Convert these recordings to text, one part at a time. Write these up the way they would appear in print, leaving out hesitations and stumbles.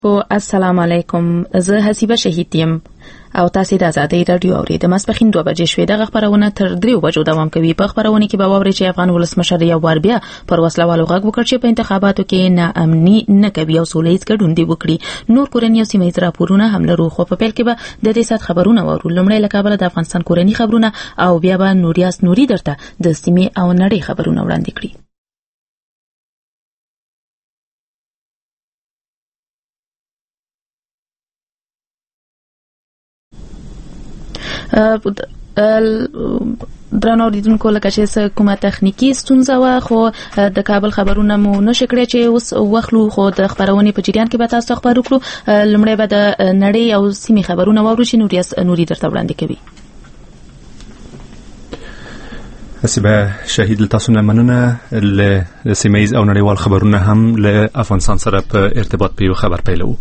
السلام علیکم، زه حسیبه شهید یم او تاسو د آزادۍ رادیو اورئ. د ماسپښین 2 بجې شوې د خبرونه تر 3 بجو دوام کوي. په خبرونه کې به واورئ چې افغان ولسمشر یو وار بیا پر وسلوالو غږ وکړ چې په انتخاباتو کې ناامني نه کوي او سولهییز ګډون دی وکړي. نور کورنۍ او سیمه ییز راپورونه هم لرو، خو په پیل کې به د دې سات خبرونه وورو. لومړی له کابل د افغانستان کورنۍ خبرونه او بیا به نوریاس نوري درته د سیمې او نړۍ خبرونه وړاندې کړي. درنو لیدونکو، لکه چې کومه تخنیکی ستونزه و، خو د کابل خبرونه مو نشو کړی چې اوس وخلو، خو د خبرونې په جریان کې به تاسو خبر وکړو. لومړی به د نړۍ او سیمې خبرونه واورو چې نوریاس نوري درته وړاندې کوي. حسیبه شهید تاسو نه مننه. له سیمه‌ییز او نړیوال خبرونه هم له افغانستان سره په ارتباط په خبر پیلو.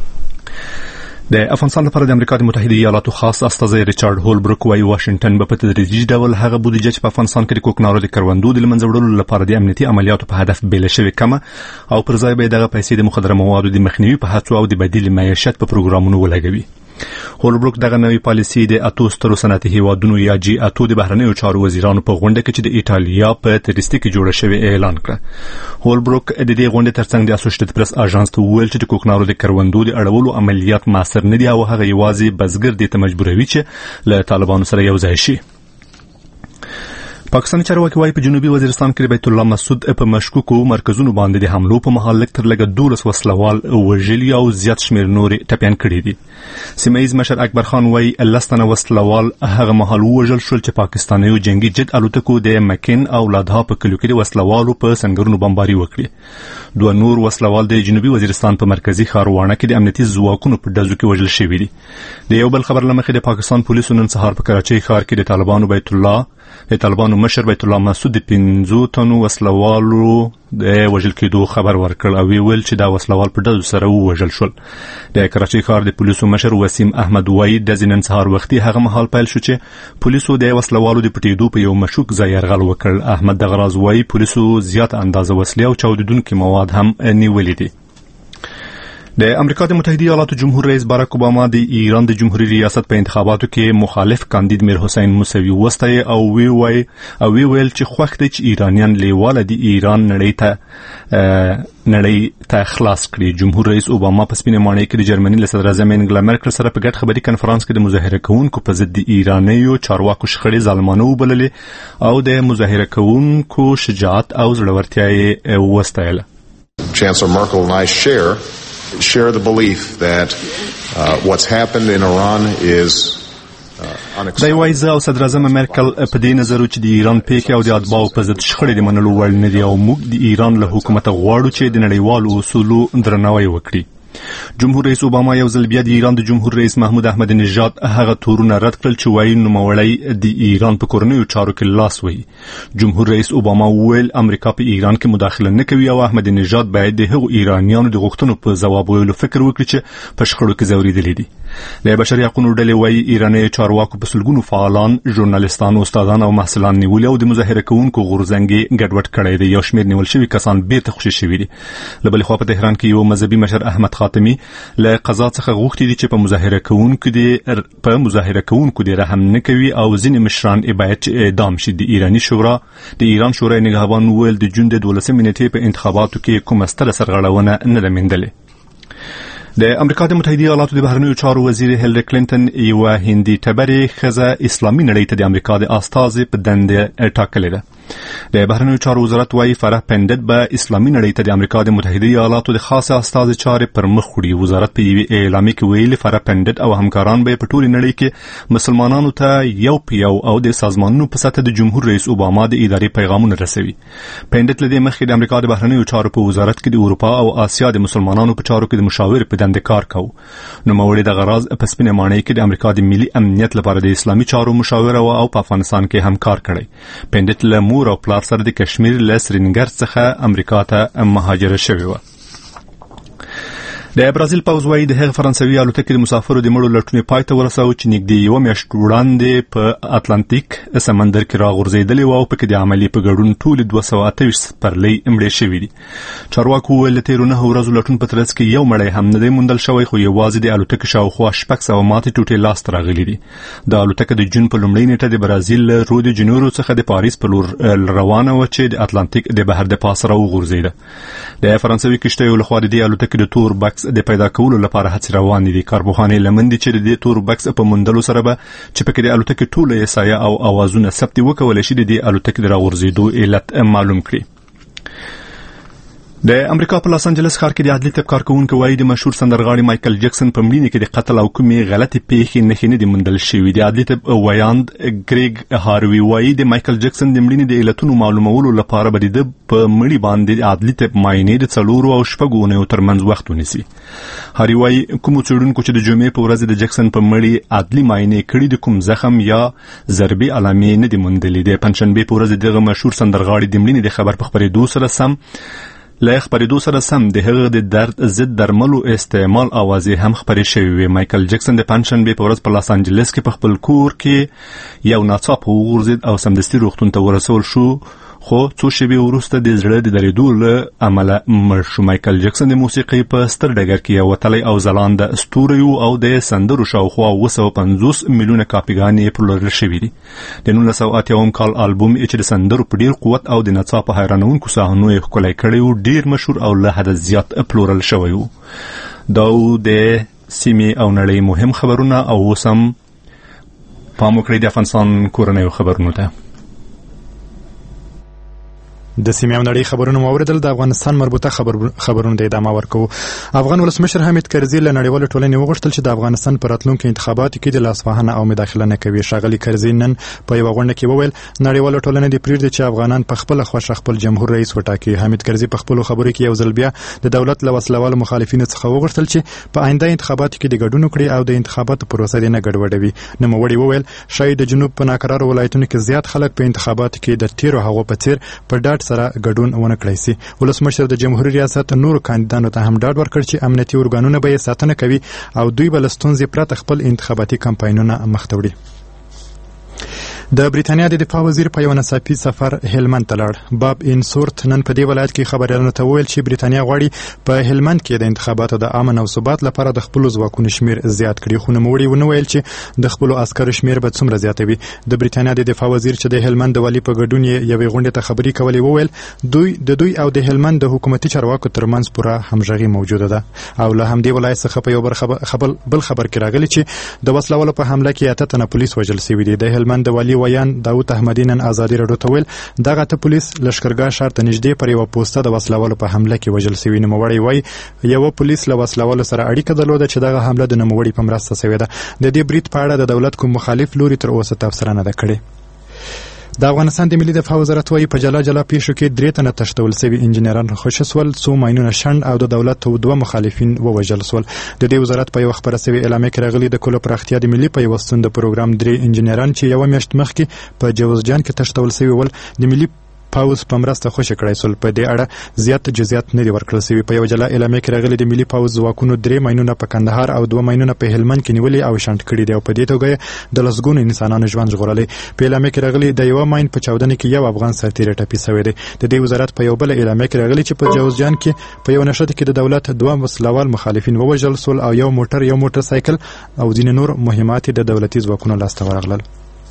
د افغانستان لپاره د امریکا د متحده ایالاتو خاص استازی ریچارډ هولبروک وايي واشنگټن به په تدریجي ډول هغه بودیجه چې په افغانستان کې د کوکنارو د کروندو د منځ وړلو لپاره د امنیتي عملیاتو په هدف بیل شوی کمه او پر ځای به دغه پیسې د مخدره موادو د مخنیوي په هڅو او د بدیل معیشت په پروګرامونو ولګوي. هولبروک دغه نوې پالیسي د اتو سترو صنعتي هیوادونو یا جی اتو د بهرنیو چارو وزیرانو په غونډه کې چې د ایټالیا په تریسټي کې جوړه شوې اعلان کړ. هولبروک د دې غونډې ترڅنګ د اسوسییټډ پریس اژانس ته وویل چې د کوکنارو د کروندو د اړولو عملیات موثر نه دي او هغه یوازې بزګر دي ته مجبوروي چې له طالبانو سره یو ځای شي. پاکستاني چارواکي وايي په جنوبي وزیرستان کې بیت الله مسعود په مشکوکو مرکزونو باندې د حملو په مهال تر لږه 12 وسلوال وژلي او زیات شمیر نور ټپيان کړي دي. سیمه‌ییز مشر اکبر خان وايي لستنه وسلوال هغه مهال وژل شول چې پاکستانیو جنگي جت الوتکو د مکن او لادها په کلیو کې د وسلوالو په سنگرونو بمباري وکړي. 2 نور وسلوال د جنوبي وزیرستان په مرکزی ښار وانه کې د امنیتي ځواکونو په ډزو کې وژل شوي دي. د یو بل خبر لمخې د پاکستان پولیسو نن سهار په کراچۍ ښار کې د طالبانو مشر بیت الله مسعود 15 تنو وسلوالو د وژل کېدو خبر ورکړ او ویل چې دا وسلوال په ډزو سره وژل شول. د کراچۍ ښار د پولیسو مشر وسیم احمد وایي د نن سهار وختي هغه مهال پیل شو چې پولیسو د وسلوالو د پټېدو په یو مشکوک ځای یرغل وکړ. احمد دغراز وایي پولیسو زیات اندازه وسلې او چاودیدونکي مواد هم نیولې دي. د امریکا د متحده ایالاتو جمهور رئیس باراک اوباما د ایران د جمهوریت ریاست په انتخاباتو کې مخالف کاندید میر حسین موسوی وستای او ویل چې خوښ دي چې ایرانیان لیواله د ایران نړۍ ته خلاص کړي. جمهور رئیس اوباما په سپینه ماڼۍ کې د جرمني له صدر اعظم انګلا مرکل سره په ګډ خبري کنفرانس کې د مظاهره کوونکو په ضد د ایرانیو چارواکو شخړې ظالمانه وبللې او د مظاهره کوونکو شجاعت او زړورتیا یې وستایله. Chancellor Merkel and I share the belief that what's happened in Iran is د وایزه او صدر اعظم مرکل په دې نظر چې د ایران پیښه او د اتباعو په ضد شخړې د منلو وړ نه دي او موږ د ایران له حکومت غواړو چې د نړیوالو اصولو درناوی وکړي. جمهور رئیس اوباما یو ځل بیا د ایران د جمهور رئیس محمود احمد نژاد هغه تورونه رد کړل چې وایي نوموړی د ایران په کورنیو چارو کې لاس وهي. جمهور رئیس اوباما وویل امریکا په ایران کې مداخله نه کوي او احمد نژاد باید د هغو ایرانیانو د غوښتنو په ځواب ویلو فکر وکړي چې په شخړو کې ځورېدلي دي. د بشري حقوقو ډلې وایي ایراني چارواکو په سلګونو فعالان، ژورنالستان، استادان او محصلان نیولي او د مظاهره کوونکو غورځنګ ګډوډ کړی دی. یو شمېر نیول شوي کسان بیرته خوشي شوي دي. له بلې خوا په تهران کې یو مذهبي مشر احمد خاتمي له قضا څخه غوښتي دي چې په مظاهره کوونکو د رحم نه کوي او ځینې مشران باید اعدام شي. د ایران شورای نگهبان ویل د جون د 12 نیټې په انتخاباتو کې کومه ستره سرغړونه نه ده موندلې. د امریکا د متحده ایالاتو د بهرنیو چارو وزیر هیلری کلینټن یو هندي تبرې خزه اسلامي نړۍ ته د امریکا د استازي په دنده ټاکلې ده. د بهرنیو چارو وزارت وايي فرح پندت به اسلامي نړۍ ته د امریکا د متحده ایالاتو د خاص استازي چارې پر مخ وړي. وزارت په یوه اعلامیه کې ویلي فرح پندت او همکاران به په ټول نړۍ کې مسلمانانو ته یو او د سازمانونو په سطح د جمهور رئیس اوباما د ادارې پیغامونه رسوي. پندت لدې مخکې د امریکا د بهرنیو چارو په وزارت کې د اروپا او آسیا د مسلمانانو په چارو کې د مشاور په دنده کار کاوه. نوموړي د غراز په سپینه ماڼۍ کې د امریکا د ملي امنیت لپاره د اسلامي چارو مشاور او په افغانستان کې هم کار کړی. پندت له مور او پلار سره د کشمیر له سرینګر څخه امریکا ته مهاجر شوی و. د برازیل پوځ وايي د هغه فرانسوي الوتکې د مسافرو د مړو لټونې پای ته ورساو چې نږدې یو میاشت وړاندې په اتلانتیک سمندر کې راغورځېدلې و او په کې د عملي په ګډون ټول 228 سپرلۍ مړې شوې دي. چارواکو ویل تیر 9 ورځو لټون په ترڅ کې یو مړی هم نه دی موندل شوی، خو یوازې د الوتکې شاوخوا 600 ماتې ټوټې لاس راغلي دي. د الوتکې د جون په لومړۍ نیټه د برازیل له رود جنورو څخه د پاریس په لور روانه و چې د اتلانتیک د بهر د پاسه راوغورځېده. د فرانسوي کشتیو لخوا د الوتکې د تور بکس د پیدا کولو لپاره هڅې روانې دي. کارپوهانې لمندي چې د تور بکس په موندلو سره به چې پکې د الوتکې ټوله یسایه او اوازونه ثبت وکول شي د الوتکې د راغورځېدو علت معلوم کړي. د امریکا په لاس انجلس ښار کې د عدلي طب کارکونکو وايي د مشهور سندرغاړي مایکل جکسن په مړینه کې د قتل او کومې غلطي پیښې نښې نه دي موندل شوې. د عدلي طب ویاند ګریګ هاروي وايي د مایکل جکسن د مړینې د علتونو معلومولو لپاره به د په مړی باندې د عدلي طب معاینې د 4 او 6 اونیو ترمنځ وخت ونیسي. هاروي وايي کوم څېړونکو چې د جمعې په ورځ د جکسن په مړی عدلي معاینې کړي د کوم زخم یا ضربې علامې نه دي موندلې. د پنځشنبه په ورځ دغه مشهور سندرغاړي د مړینې د خبر په خبرېدو سره سم د هغه د درد ضد درملو استعمال اوازې هم خبرې شوې وي. مایکل جکسن د پنځشنبه په ورځ په لاس انجلس کې په خپل کور کې یو ناڅاپه وغورځید او سمدستي روغتون ته ورسول شو، خو څو شېبې وروسته د زړه د درېدو له امله مړ شو. مایکل جکسن د موسیقۍ په ستر ډګر کې یو وتلی او ځلانده ستوری و او د سندرو شاوخوا 250 میلیونه کاپیګانې پلورل شوي دي. د 1980 کال البوم چې د سندرو په ډیر قوت او د ناڅاپه حیرانونکو صحنو یې ښکلی کړی و ډیر مشهور او له حده زیات پلورل شوی و. دا د سیمې او نړۍ مهم خبرونه او اوس هم پام وکړئ د افغانستان کورنیو خبرونو ته. د سیمې او نړۍ خبرونه موریدل. د افغانستان مربوطه خبرونه د ادامه ورکو. افغان ولسمشر حمید کرزي له نړیوال ټولنې وغوښتل چې د افغانستان په راتلونکو انتخاباتو کې د لاسوهنه او مداخله نه کوي. ښاغلي کرزي نن په یو غونډه کې وویل نړیوال ټولنه د پریږدي چې افغانان په خپل خوښه خپل جمهور رئیس وټاکي. حمید کرزي په خپل خبرو کې یو ځل بیا د دولت له وسلوالو مخالفینو څخه وغوښتل چې په آینده انتخاباتو کې د ګډون وکړي او د انتخاباتو پروسه نه ګډوډوي. نوموړي وویل شاید د جنوب په ناکرار ولایتونو کې زیات خلک په انتخاباتو کې د تیرو هغو په څیر په ډاډ سره ګډون ونه کړی سي. ولسمشر د جمهوریت ریاست نور کاندیدانو ته هم ډاډ ورکړ چې امنیتي ارګانونه به یې ساتنه کوي او دوی به له ستونزې پرته خپل انتخاباتي کمپاینونه مخته وړي. د بریتانیا د دفاع وزیر په یو ناڅاپي سفر هلمند ته لاړ. باب انسورت نن په دې ولایت کې خبريالانو ته وویل چې بریتانیا غواړي په هلمند کې د انتخاباتو د امن او ثبات لپاره د خپل ځواکونو شمیر زیات کړي، خو نوموړي ونه ویل چې د خپل عسکرو شمیر به څومره زیاتوي. د بریتانیا د دفاع وزیر چې د هلمند د والی په ګډون یوې غونډې ته خبري کولې وویل دوی او د هلمند د حکومتي چارواکو ترمنځ پوره همغږي موجوده ده او له همدې ولایت څخه په یو بل خبر کې راغلی چې د وسلوالو په حمله کې 8 تنه پولیس وژل شوي دي. د هلمند د والی ویان داوود احمدی نن ازادي راډیو ته ویل دغه ته پولیس لشکرګاه ښار ته نږدې پر یو پوسټه د وسلوالو په حمله کې وژل شوی. نوموړی وایي یو پولیس له وسلوالو سره اړیکه درلوده چې دغه حمله د نوموړي په مرسته شوې ده. د دې برید په اړه د دولت کوم مخالف لوري تر اوسه تفسیر نه ده کړې. د افغانستان د ملي دفاع وزارت وايي په جلا جلا پیښو کې 3 تنه تښتول شوي انجنیران خوشي سول، 2 ماینونه شند او د دولت 2 مخالفین ووژل سول. د دې وزارت په یو خبره شوی اعلامیه کې راغلي د کلو پراختیا د ملي پیوستون د پروګرام 3 انجنیران چې یو میاشت مخکې په جوزجان کې تښتول شوي ول د ملي پاوز په مرسته خوشی کړای سول. په دې اړه زیات جزئیات نه دي ورکړل شوي. په یو جلا اعلامیه کې راغلي د ملي پاوز ځواکونو 3 ماینونه په کندهار او 2 ماینونه په هلمند کې نیولي او شنډ کړي دي او په دې توګه د لسګونو انسانانو ژوند ژغورلی. په اعلامیه کې راغلي د یو ماین په چاودنه کې یو افغان سرتیری ټپي شوی دی. د دې وزارت په یو بل اعلامیه کې راغلي چې په جوزجان کې په یو نشته کې د دولت 2 وسلوال مخالفین ووژل سول او یو موټر سایکل او ځینې نور مهمات د دولتي ځواکونو لاسته ورغلل.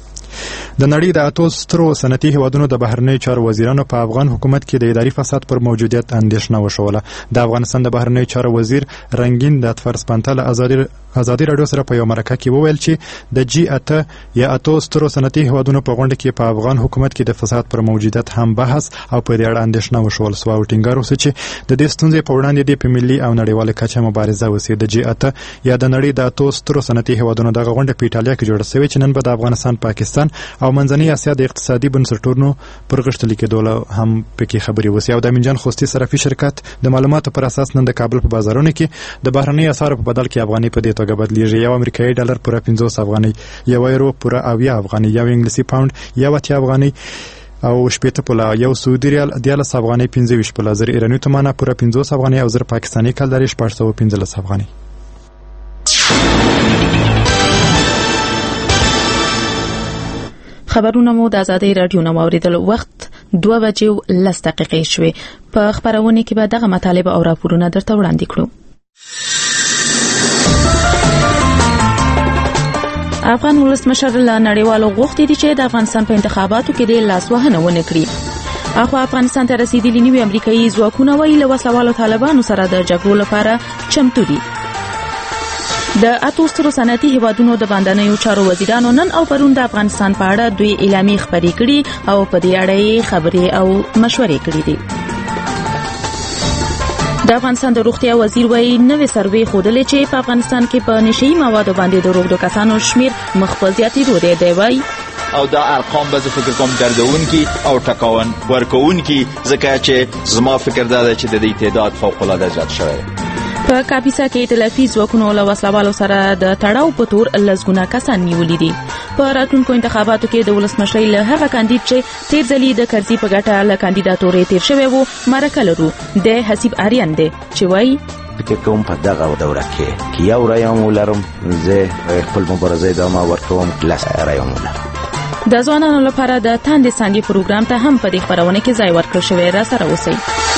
د نړۍ د 8 سترو صنعتي هیوادونو د بهرنیو چارو وزیرانو په افغان حکومت کې د اداري فساد پر موجودیت اندېښنه وښوله. د افغانستان د بهرنیو چارو وزیر رنگین د اطفر سپانتل ازادي راډیو سره په یو مرکه کې وویل چې د جی 8 یا 8 سترو صنعتي هیوادونو په غونډه کې په افغان حکومت کې د فساد پر موجودیت هم بحث او په دې اړه اندېښنه وښول سو او ټینګار وسو چې د دې ستونزې په وړاندې د ملي او نړیوال کچه مبارزه وسي. د جی 8 یا د نړۍ د 8 سترو صنعتي هیوادونو دغه غونډه په ایټالیا کې جوړه شوې چې نن به د افغانستان، پاکستان او منځنۍ اسیا د اقتصادي بنسټونو پر غښتلي کېدو هم پکې خبرې وسي. او د امینجان خوستي صرافي شرکت د معلوماتو پر اساس نن د کابل په بازارونو کې د بهرنۍ اسعارو په بدل کې افغاني په دې توګه بدلیږي. یو امریکایي ډالر پوره 50 افغاني، یو یورو پوره 80 افغاني، یو انګلیسي پاوند 80 افغاني، او 8.1 سعودي ریال 13 افغانۍ 25.0 ایراني تومانه پوره 50 افغانۍ او 0 پاکستاني کلداري 815 افغانۍ. خبرونه مو د آزادۍ رادیو نو اوریدل. وخت 2:10 شوې. په خبرونه کې به دغه مطالب او راپورونه درته وړاندې کړو. افغان ولسمشر له نړیوالو غوښتي دي چې د افغانستان په انتخاباتو کې د لاسوهنه ونه کړي. اخو افغانستان ته رسیدلي نوي امریکایي ځواکونه وایي له وسلوالو طالبانو سره د جګړو لپاره چمتو دي. د اتوسترو صنعتي هیوادونو د باندنیو چارو وزیرانو نن او پرون د افغانستان په اړه دوی اعلامیې خبرې کړي او په دې اړه خبرې او مشورې کړې دي. د افغانستان د روغتیا وزیر وایي نوې سروې ښودلې چې په افغانستان کې په نشئی موادو باندې د روغتو کسانو شمیر مخ په زیاتېدو دی. وایي او دا ارقام به فکر کوم دردونکي او ټکاون ورکوونکي ځکه چې زما فکر دا دی چې د دې تعداد فوق العاده زیات شوی. په کاپیسا کې ائتلافي ځواکونو له وسلوالو سره د تړاو په تور لسګونه کسان نیولي دي. په راتلونکو انتخاباتو کې د ولسمشرۍ له هغه کاندید چې تیر ځلې د کرزي په ګټه له کاندیداتورۍ تیر شوی وو مرکه لرو د حسیب آریان دی چې وایي فکر کوم په دغه دوره کې یو رایم ولرم زه خپل مبارزه ادامه ورکوم لس رایم ولرم. د ځوانانو لپاره د تاندې سانګي پروګرام ته هم په دې خبرونه کې ځای ورکړل شوی. را سره اوسئ.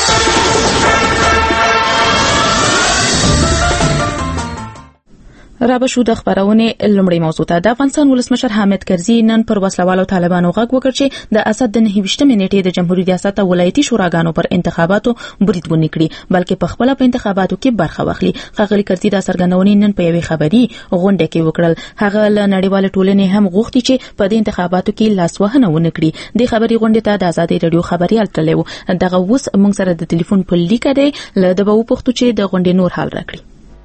رابشو د خبرونه لومړی موضوع ته. د افغانستان ولسمشر حامد کرزي نن پر وسلوالو طالبانو غږ وکړ چې د اسد د 29 نیټې د جمهوریت ریاست او ولایتي شوراګانو پر انتخاباتو برید ونه کړي بلکې په خپل په انتخاباتو کې برخه واخلي. ښاغلي کرزي د سرګنونې نن په یوې خبري غونډه کې وکړل. هغه له نړیوال ټولنې هم غوښتي چې په دې انتخاباتو کې لاسوهنه ونه کړي. د خبري غونډه ته د آزادۍ رادیو خبريال تلو دغه اوس موږ سره د ټلیفون په لیکه دی له دبو پښتو چې د غونډې نور حال راکړي.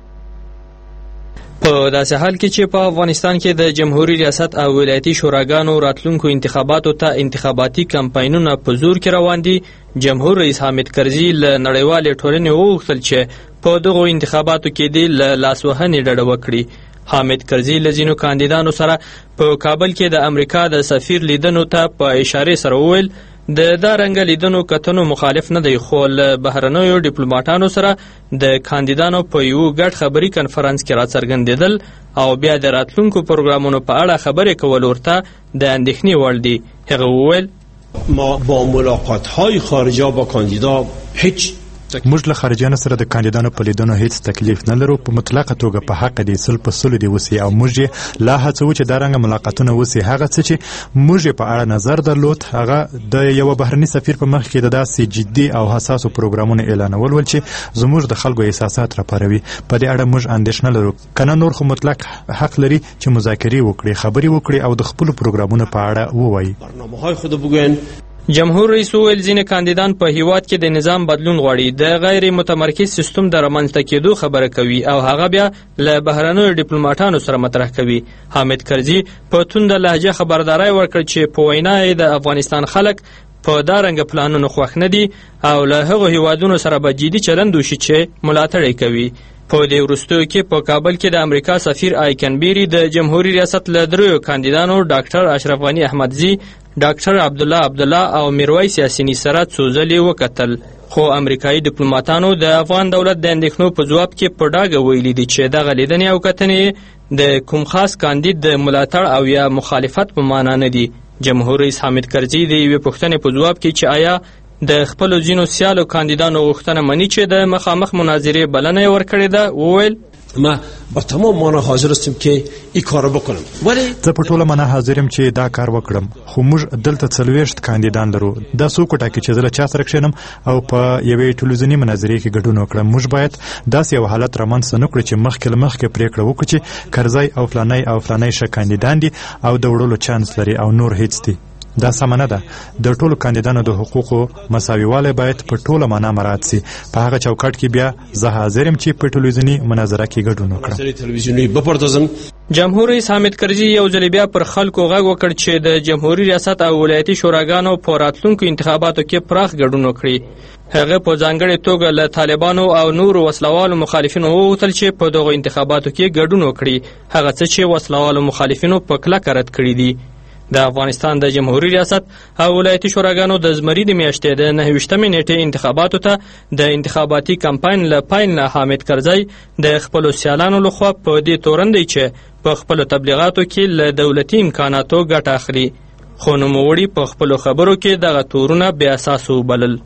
په داسې حال کې چې په افغانستان کې د جمهوریت ریاست او ولایتي شوراګانو راتلونکو انتخاباتو ته انتخاباتي کمپاینونه په زور کې روان دي، جمهور رئیس حامد کرزي له نړیوالې ټولنې وغوښتل چې په دغو انتخاباتو کې د لاسوهنې ډډه وکړي. حامد کرزي له ځینو کاندیدانو سره په کابل کې د امریکا د سفیر لیدنو ته په اشاره سره وویل د دا رنګ لیدنو کتنو مخالف نه دی، خو له بهرنیو ډیپلوماټانو سره د کاندیدانو په یو ګډ خبري کنفرانس کې راڅرګندېدل او بیا د راتلونکو پروګرامونو په اړه خبرې کول ورته د اندېښنې وړ دي. هغه وویل ما با ملاقات‌های خارجه با کاندیدا هیچ موږ له خارجانو سره د کاندیدانو په لیدنو هیڅ تکلیف نه لرو. په مطلقه توګه په حق دي سل په سل دي وسی او موږ لا هڅو چې دا رنګ ملاقاتونه وسی. هغه څه چې موږ په اړه نظر درلود هغه د یو بهرني سفیر په مخ کې د داسې جدي او حساسو پروګرامونو اعلانول ول چې زموږ د خلکو احساسات راپاروي. په دې اړه موږ اندېښنه لرو. کنه نور خو مطلق حق لري چې مذاکرې وکړي، خبرې وکړي او د خپل پروګرامونو په اړه ووایي. برنامه‌های خود بگوین. جمهور رئیس ویل ځینې کاندیدان په هیواد کې د نظام بدلون غواړي، د غیر متمرکز سیستم د رامنځته کېدو خبره کوي او هغه بیا له بهرنیو ډیپلوماټانو سره مطرح کوي. حامد کرزي په تونده لهجه خبرداري ورکړ چې په وینا یې د افغانستان خلک په دا رنګ پلانونو خوښ نه دي او له هغو هیوادونو سره به جدي چلند وشي چې ملاتړ یې کوي. په دې وروستیو کې په کابل کې د امریکا سفیر آیکنبيري د جمهوریت ریاست له دریو کاندیدانو ډاکټر اشرف غنی احمدزي، ډاکټر عبدالله او میرویس یاسینی سره څو ځلې وکتل، خو امریکایي ډیپلوماټانو د افغان دولت د اندېښنو په ځواب کې په ډاګه ویلي دي چې دغه لیدنې او کتنې د کوم خاص کاندید د ملاتړ او یا مخالفت په معنا نه دي. جمهور رئیس حامد کرزي د یوې پوښتنې په ځواب کې چې آیا د خپل ځینو سیالو کاندیدانو غوښتنه مني چې د مخامخ مناظرې بلنه یې ورکړې ده، وویل ما با تمام معنا حاضر هستم که این کارو بکنم. ولی زه په ټوله معنا حاضر یم چې دا کار وکړم، خو موږ دلته 40 کاندیدان لرو. دا څوک ټاکي چې زه له چا سره کښېنم او په یوې ټلویزیوني مناظرې کې ګډون وکړم. موږ باید داسې یو حالت رامنځته نه کړو چې مخکې پریکړه وکړو چې کرزی او فلانی ښه کاندیدان دي او د وړلو چانس لري او نور هیڅ دي. دا سمنه ده. د ټولو کاندیدانو د حقوقو مساویوالی باید په ټوله معنا مراعات شي. په هغه چوکاټ کې بیا زه حاضر یم چې په ټلویزیوني مناظره کې ګډون وکړم. جمهور رئیس حامد کرزي یو ځل بیا پر خلکو غږ وکړ چې د جمهوریت ریاست او ولایتي شوراګانو په راتلونکو انتخاباتو کې پراخ ګډون وکړي. هغه په ځانګړې توګه له طالبانو او نورو وسلوالو مخالفینو وغوښتل چې په دغو انتخاباتو کې ګډون وکړي، هغه څه چې وسلوالو مخالفینو په کلکه رد کړي دي. د افغانستان د جمهوریت ریاست او ولایتي شوراګانو د زمري د میاشتې د 29 نیټې انتخاباتو ته د انتخاباتي کمپاین له پیل نه حامد کرزی د خپل سیالانو لخوا په دې تورن دی چې په خپل تبلیغاتو کې له دولتي امکاناتو ګټه اخلي، خو نوموړي په خپل خبرو کې دغه تورونه بې اساس وبلل.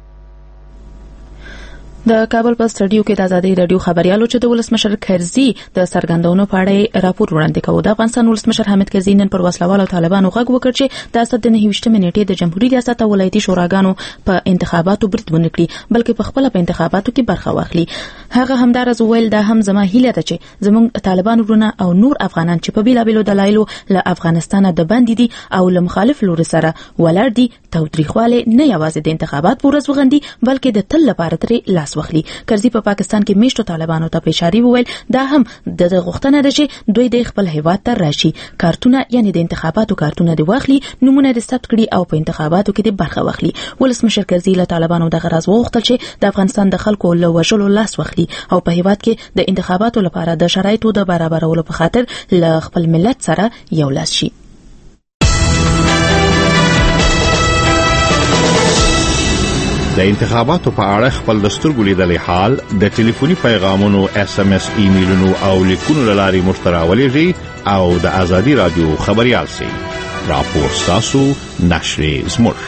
د کابل په سټډیو کې د آزادۍ رادیو خبريالو چې د ولسمشر کرزي د سرګندونو په اړه راپور وړاندې کوي. د افغانستان ولسمشر حامد کرزي نن پر وسلوالو طالبانو غږ وکړ چې د اسد د 29 نیټې د جمهوریت ریاست او ولایتي شوراګانو په انتخاباتو برید ونه کړي بلکې په خپل په انتخاباتو کې برخه واخلي. هغه همدارز ویل دا هم زما هیله ده چې زموږ طالبان ورونه او نور افغانان چې په بیلابیلو دلایلو له افغانستان د باندې دي او له مخالف لوري سره ولاړ دي تاوتریخواله نه یوازې د انتخابات پورز وغندي بلکې د تل لپاره ترې لاس واخلي. کرزي په پاکستان کې میشتو طالبانو ته په اشاره وویل دا هم د غوښتنه ده چې دوی د خپل هیواد ته راشي، کارتونه یعنی د انتخاباتو کارتونه دی واخلي، نمونه د ثبت کړي او په انتخاباتو کې د برخه واخلي. ولسمشر کرزي له طالبانو د غرض وغوښتل چې د افغانستان د خلکو له وژلو لاس واخلي او په هیواد کې د انتخاباتو لپاره د شرایطو د برابرولو په خاطر له خپل ملت سره یو لاس شي. د انتخاباتو په اړه خپل دستورګو لیدلې حال د ټلیفوني پیغامونو SMS ایمیلونو او لیکونو لاري مشتراولېږي او د آزادي رادیو خبريال سي راپور تاسو نشر زموږ.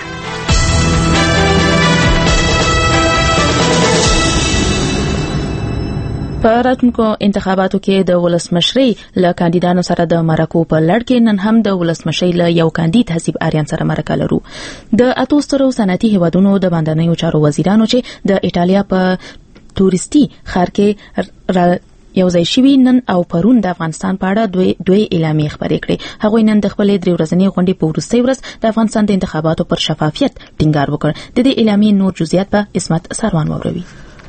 په راتلونکو انتخاباتو کې د ولسمشرۍ له کاندیدانو سره د مرکو په لړ کې نن هم د ولسمشۍ له یو کاندید حسیب آریان سره مرکه لرو. د اتو سترو صنعتي هیوادونو د باندنیو چارو وزیرانو چې د ایټالیا په تورستي ښار کې یو ځای شوي نن او پرون د افغانستان په اړه دوی اعلامیه خبرې کړې. هغوی نن د خپلې 3 ورځنۍ غونډې په وروستۍ ورځ د افغانستان د انتخاباتو پر شفافیت ټینګار وکړ. د دې اعلامیې نور جزئیات په اسمت سروان واوروي.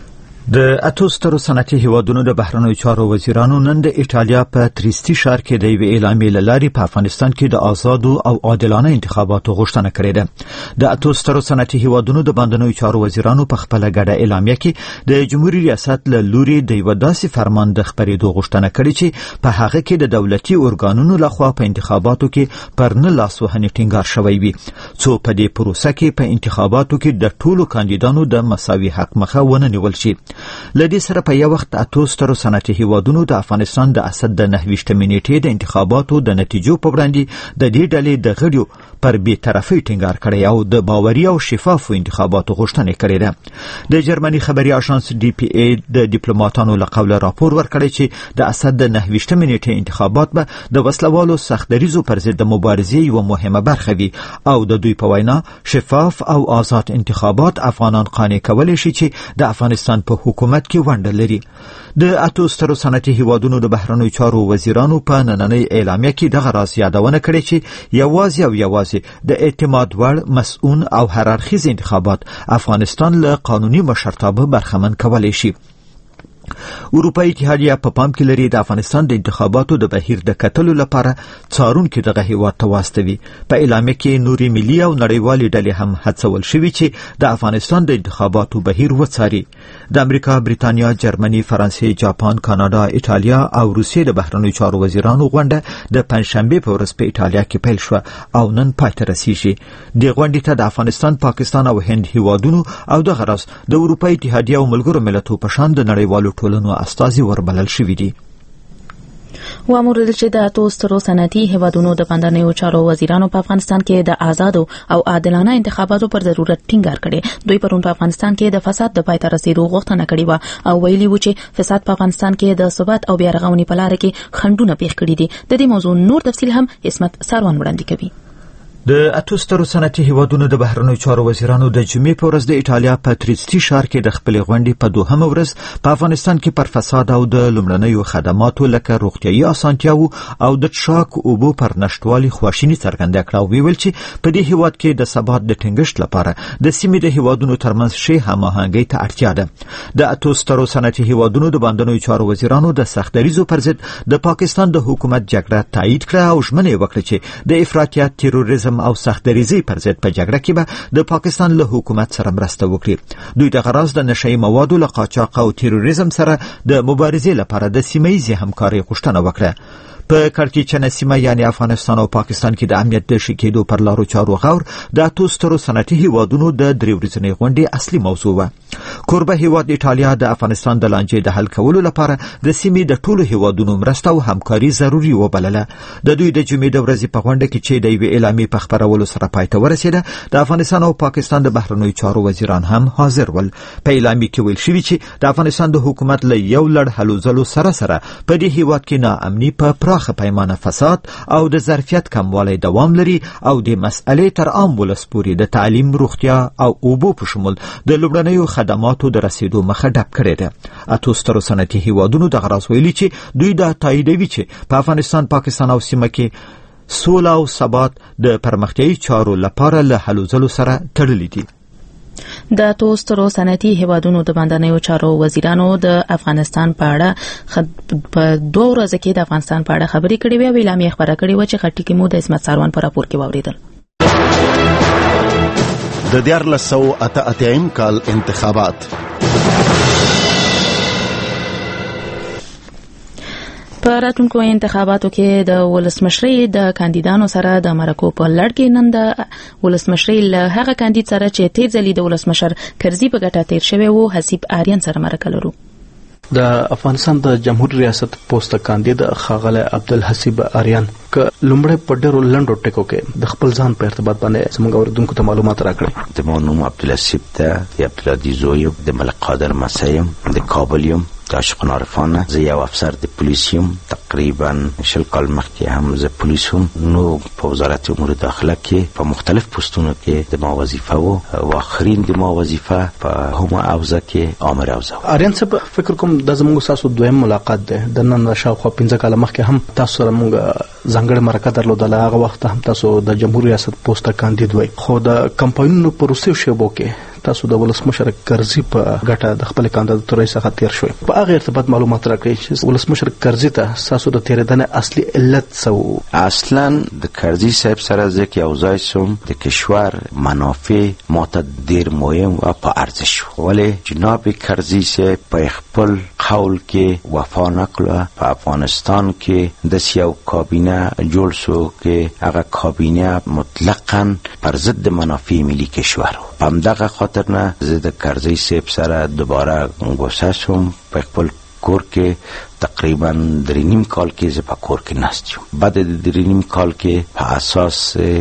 د اتو سترو صنعتي هیوادونو د بهرنیو چارو وزیرانو نن د ایټالیا په تریستی ښار کې د یوې اعلامیې له لارې په افغانستان کې د آزادو او عادلانه انتخاباتو غوښتنه کړې ده. د اتو سترو صنعتي هیوادونو د باندنیو چارو وزیرانو په خپله ګډه اعلامیه کې د جمهوریت ریاست له لوري د یو داسې فرمان د خپرېدو غوښتنه کړې چې په هغه کې د دولتي ارګانونو لخوا په انتخاباتو کې پر نه لاسوهنې ټینګار شوی وي، څو په دې پروسه کې په انتخاباتو کې د ټولو کاندیدانو د مساوي حق مخه ونه نیول شي. لدې سره په یو وخت اتو سترو صنعتي هیوادونو د افغانستان د اسد د 29 نیټې د انتخاباتو د نتیجو په وړاندې د دې ډلې د غړیو پر بی‌طرفۍ ټینګار کړی او د باوري او شفافو انتخاباتو غوښتنه کړې ده. د جرمني خبري اژانس DPA د ډیپلوماټانو له قوله راپور ورکړی چې د اسد د 29 نیټې انتخابات به د وسلوالو سختدریزو پر ضد د مبارزې یو مهمه برخه وي او د دوی په وینا شفاف او آزاد انتخابات افغانان قانع کولی شي چې د افغانستان په حکومت کې ونډه لري. د اتو سترو صنعتي هیوادونو د بهرنیو چارو وزیرانو په نننۍ اعلامیه کې دغه راز یادونه کړې چې یوازې د اعتماد وړ مسؤون او هررخیز انتخابات افغانستان له قانوني مشرتابه برخمن کولی شي. اروپایي اتحادیه په پام کې لري د افغانستان د انتخاباتو د بهیر د کتلو لپاره څارونکي دغه هیواد ته واستوي. په اعلامیه کې نوري ملي او نړیوالې ډلې هم هڅول شوي چې د افغانستان د انتخاباتو بهیر وڅاري. د امریکا، بریتانیا، جرمني، فرانسې، جاپان، کاناډا، ایټالیا او روسیې د بهرنیو چارو وزیرانو غونډه د پنځشنبې په ورځ په ایټالیا کې پیل شوه او نن پای ته رسیږي. د غونډې ته د افغانستان، پاکستان او هند هیوادونو او دغه راز د اروپایي اتحادیه او ملګرو ملتونو په شان د نړیوالو ټولنو استازي وربلل شوي دي. وامور چې د اتو سترو صنعتي هیوادونو د باندنیو چارو وزیرانو په افغانستان کې د آزادو او عادلانه انتخاباتو پر ضرورت ټینګار کړي. دوی پرون په افغانستان کې د فساد د پای ته رسیدو غوښتنه کړې و او ویلي و چې فساد په افغانستان کې د ثبات او بیا رغونې په لار کې خنډونه پیښ کړي دي. د دې موضوع نور تفصیل هم اسمت سروان وړاندې کوي. د اتو سترو صنعتي هیوادونو د بهرنیو چارو وزیرانو د جمعې په ورځ د ایټالیا په تریستی ښار کې د خپلې غونډې په دوهمه ورځ په افغانستان کې پر فساد او د لومړنیو خدماتو لکه روغتیايي اسانتیاوو او د څښاک اوبو پر نشټوالي خواشیني څرګنده کړه او ویل چې په دې هیواد کې د ثبات د ټینګښت لپاره د سیمې د هیوادونو ترمنځ ښې هماهنګۍ ته اړتیا ده. د اتو سترو صنعتي هیوادونو د باندنیو چارو وزیرانو د سختدریزو پر ضد د پاکستان د حکومت جګړه تایید کړه او ژمنه وکړه چې د افراطیت، تروریزم او سختدریزۍ پر ضد په جګړه کې به د پاکستان له حکومت سره مرسته وکړي. دوی د غرض د نشئی موادو له قاچاق او تروریزم سره د مبارزې لپاره د سیمه ییزې همکارۍ غوښتنه وکړه. په کړکېچنه سیمه یعنی افغانستان او پاکستان کې د امنیت د ښه کېدو پر لارو چارو غور د اتو سترو صنعتي هیوادونو د 3 ورځنۍ غونډې اصلي موضوع وه. کوربه هیواد ایټالیا د افغانستان د لانجې د حل کولو لپاره د سیمې د ټولو هیوادونو مرسته او همکاري ضروري وبلله. د دوی د جمعې د ورځې په غونډه کې چې د یوې اعلامیې په خپرولو سره پای ته ورسېده، د افغانستان او پاکستان د بهرنیو چارو وزیران هم حاضر ول. په اعلامیې کې ویل شوي چې د افغانستان د حکومت له یو لړ هلو ځلو سره په دې هیواد کې ناامني په پراخه پیمانه فساد او د ظرفیت کموالی دوام لري او د مسئلې تر عام ولس پورې د تعلیم، روغتیا او اوبو په شمول د لومړنیو خدماتو د رسیدو مخه ډپ کړې ده. اتو سترو صنعتي هیوادونو دغه راز ویلي چې دوی دا تاییدوي چې په افغانستان، پاکستان او سیمه کې سوله او ثبات د پرمختیایي چارو لپاره له هلو ځلو سره تړلي دي. د توسترو صنعتي هیوادونو د باندنیو چارو وزیرانو د افغانستان په اړه په 2 ورځو کې د افغانستان په اړه خبرې کړې وې او اعلامیه خبره کړې و چې خټي کې مو د عصمت ساروان په راپور کې واوریدل. د 1988 کال انتخابات په راتلونکو انتخاباتو کې د ولسمشرۍ د کاندیدانو سره د مرکو په لړ کې نن د ولسمشرۍ له هغه کاندید سره چې تیر ځلې د ولسمشر کرزي په ګټه تیر شوی وو حسیب آریان سره مرکه لرو. د افغانستان د جمهور ریاست پوسټ کاندید خاغله عبدالحسیب آریان ک لومړی په ډېرو لنډو ټکو کې د خپل ځان په ارتباط باندې زموږ اوریدونکو ته معلومات راکړي. د مونوم عبدالحسیب ته د عبدالعزیز زویم د ملک قادر مسیم د کابلیم د عاشقان عارفانه زه یو افسر د پولیسیم تقریبا 20 کال مخکې هم زه پولیسوم نو په وزارت امور داخله کې په مختلف پوسټونو کې د ما وظیفه وو او اخرین د ما وظیفه په هم اوزه کې امر اوزه. آریان صاحب فکر کوم د زموږ تاسو دویم ملاقات ده د نن شاوخوا 15 کال مخکې هم تاسو سره موږ ځانګړی مرکه درلودله. هغه وخت هم تاسو د جمهور ریاست پوسټ کاندید وای خو د کمپاینونو پروسې شوبو کې تاسو د ولسمشر کرزي په ګټه د خپل کاندیداتوري څخه تیر شوی. په هغه ارتباط معلومات راکړئ چې ولسمشر کرزي ته تاسو د تیرېدنې اصلي علت څه؟ اصلا د کرزي صاحب سره ځکه یو ځای سوم د کشور منافع ماته ډیر مهم او په ارزش ولی جناب کرزي صاحب په خپل قول کې وفا نکړه. په افغانستان کې د یو کابینه جوړ شو کې هغه کابینه مطلقاً پر ضد منافع ملي کشور و. په همدغه خاطر نه زه د کرزي صاحب سره دوباره غوسه شوم. په خپل کور کې تقریبا 3.5 کال کې زه په کور کې ناست یم. بعد د 3.5 کال کې په اساس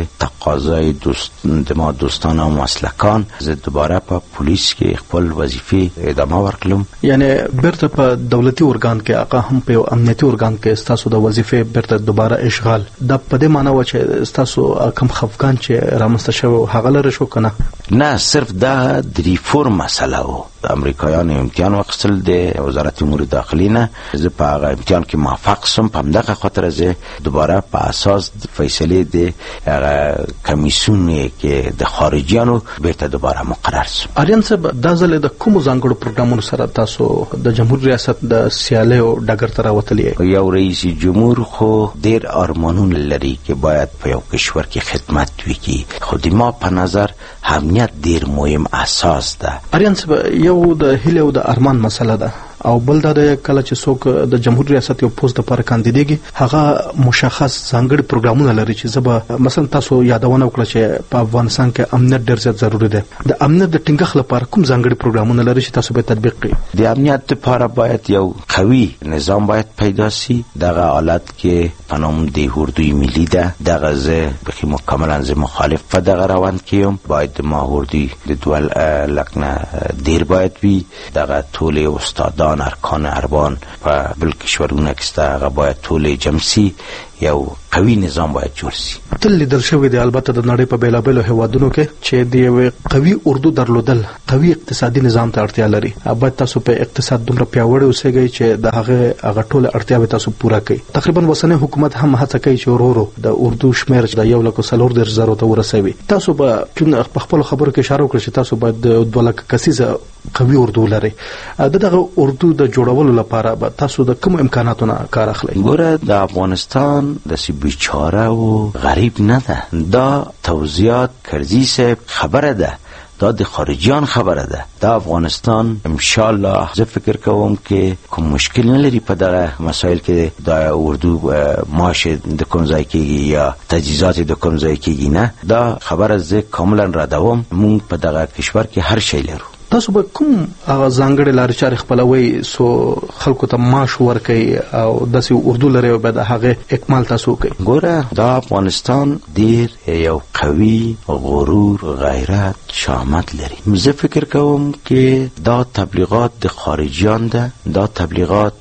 تقاضای د ما دوستان او مسلکان زه دوباره په پولیس کې خپل وظیفه ادامه ورکړم. یعنی بیرته په دولتي ارګان کې هغه هم په امنیتي ارګان کې تاسو د وظیفه بیرته دوباره اشغال د په دې معنی و چې تاسو کم خفقان چې رامنځته شو هغه لري شو کنه؟ نه صرف دا د ریفورم مسله و. امریکایان امتحان واخیستل د وزارت امور داخلي نه. زه په هغه امتحان کې موفق شوم. په همدغه خاطر زه دوباره په اساس د فیصلې د هغه کمیسیون کې د خارجيانو بیرته دوباره مقرر شوم. آریان صاحب دا ځل د کوم ځانګړو پروګرامونو سره تاسو د جمهور ریاست د سیالیو ډګر ته راوتلی؟ یو رئیس جمهور خو ډیر ارمانونه لري چې باید په یو کشور کې خدمت وکړي خو د ما په نظر امنیت ډیر مهم اساس ده. آریان صاحب یو د هیله او د ارمان مسله ده او بل دا کله چې څوک د جمهور ریاست یو پوسټ لپاره کاندیدېږي هغه مشخص ځانګړي پروګرامونه لري چې زبا مثلا تاسو یادونه وکړه چې په افغانستان کې امنیت ډېر زیات ضروری دی. د امنیت د ټینګښت لپاره کوم ځانګړي پروګرامونه لري چې تاسو به تطبیق کړئ؟ د امنیت لپاره باید یو قوي نظام باید پیدا شي. دغه حالت کې په نوم د اردوی ملي ده دغه زه بخي مکملا زه مخالف په دغه روان کېم. باید ما اردوی د دول لکنه ډیر باید وي. دغه ټول استادان ارکان اربان په بل کشورونو کې هغه باید ټول جمسي یو قوي نظام باید جوړ شي. تل لیدل شوی دی البته د نړۍ په بیلابیلو هیوادونو کې چې د یو قوي اردو درلودل قوي اقتصادي نظام ته اړتیا لري. باید تاسو په اقتصاد دومره پیاوړی اوسئ چې د هغه ټول اړتیاوې تاسو پوره کړئ. تقریبا وسنه حکومت هم هڅه کوي چې ورو د اردو شمیر د 1,40,000 ته ورسوي. تاسو به په خپل خبرو کې اشاره وکړئ چې تاسو باید 2,00,000 کسیزه قوي اردو لري. دغه اردو د جوړولو لپاره به تاسو د کوم امکاناتو نه کار اخلئ؟ ګوره د افغانستان د بیچاره او غریب نه ده. دا توضیحات کرزي صاحب خبره ده دا د خارجيان خبره ده. دا افغانستان ان شاء الله زه فکر کوم کې کوم مشکل نه لري په دغه مسایل کې دا اردو معاش د کوم ځای کېږي یا تجهیزات د کوم ځای کېږي نه. دا خبره زه کاملا ردوم. مونږ په دغه کشور کې هر شی لرو. تاسو به کوم هغه ځانګړي لارې چارې خپلوي سو خلکو ته معاش ورکړي او داسې اردو لري او بعد هغه اکمال تاسو کوي؟ ګوره دا افغانستان ډیر یو قوي غرور غیرت شامت لري. زه فکر کوم کې دا تبلیغات د خارجيان ده. دا تبلیغات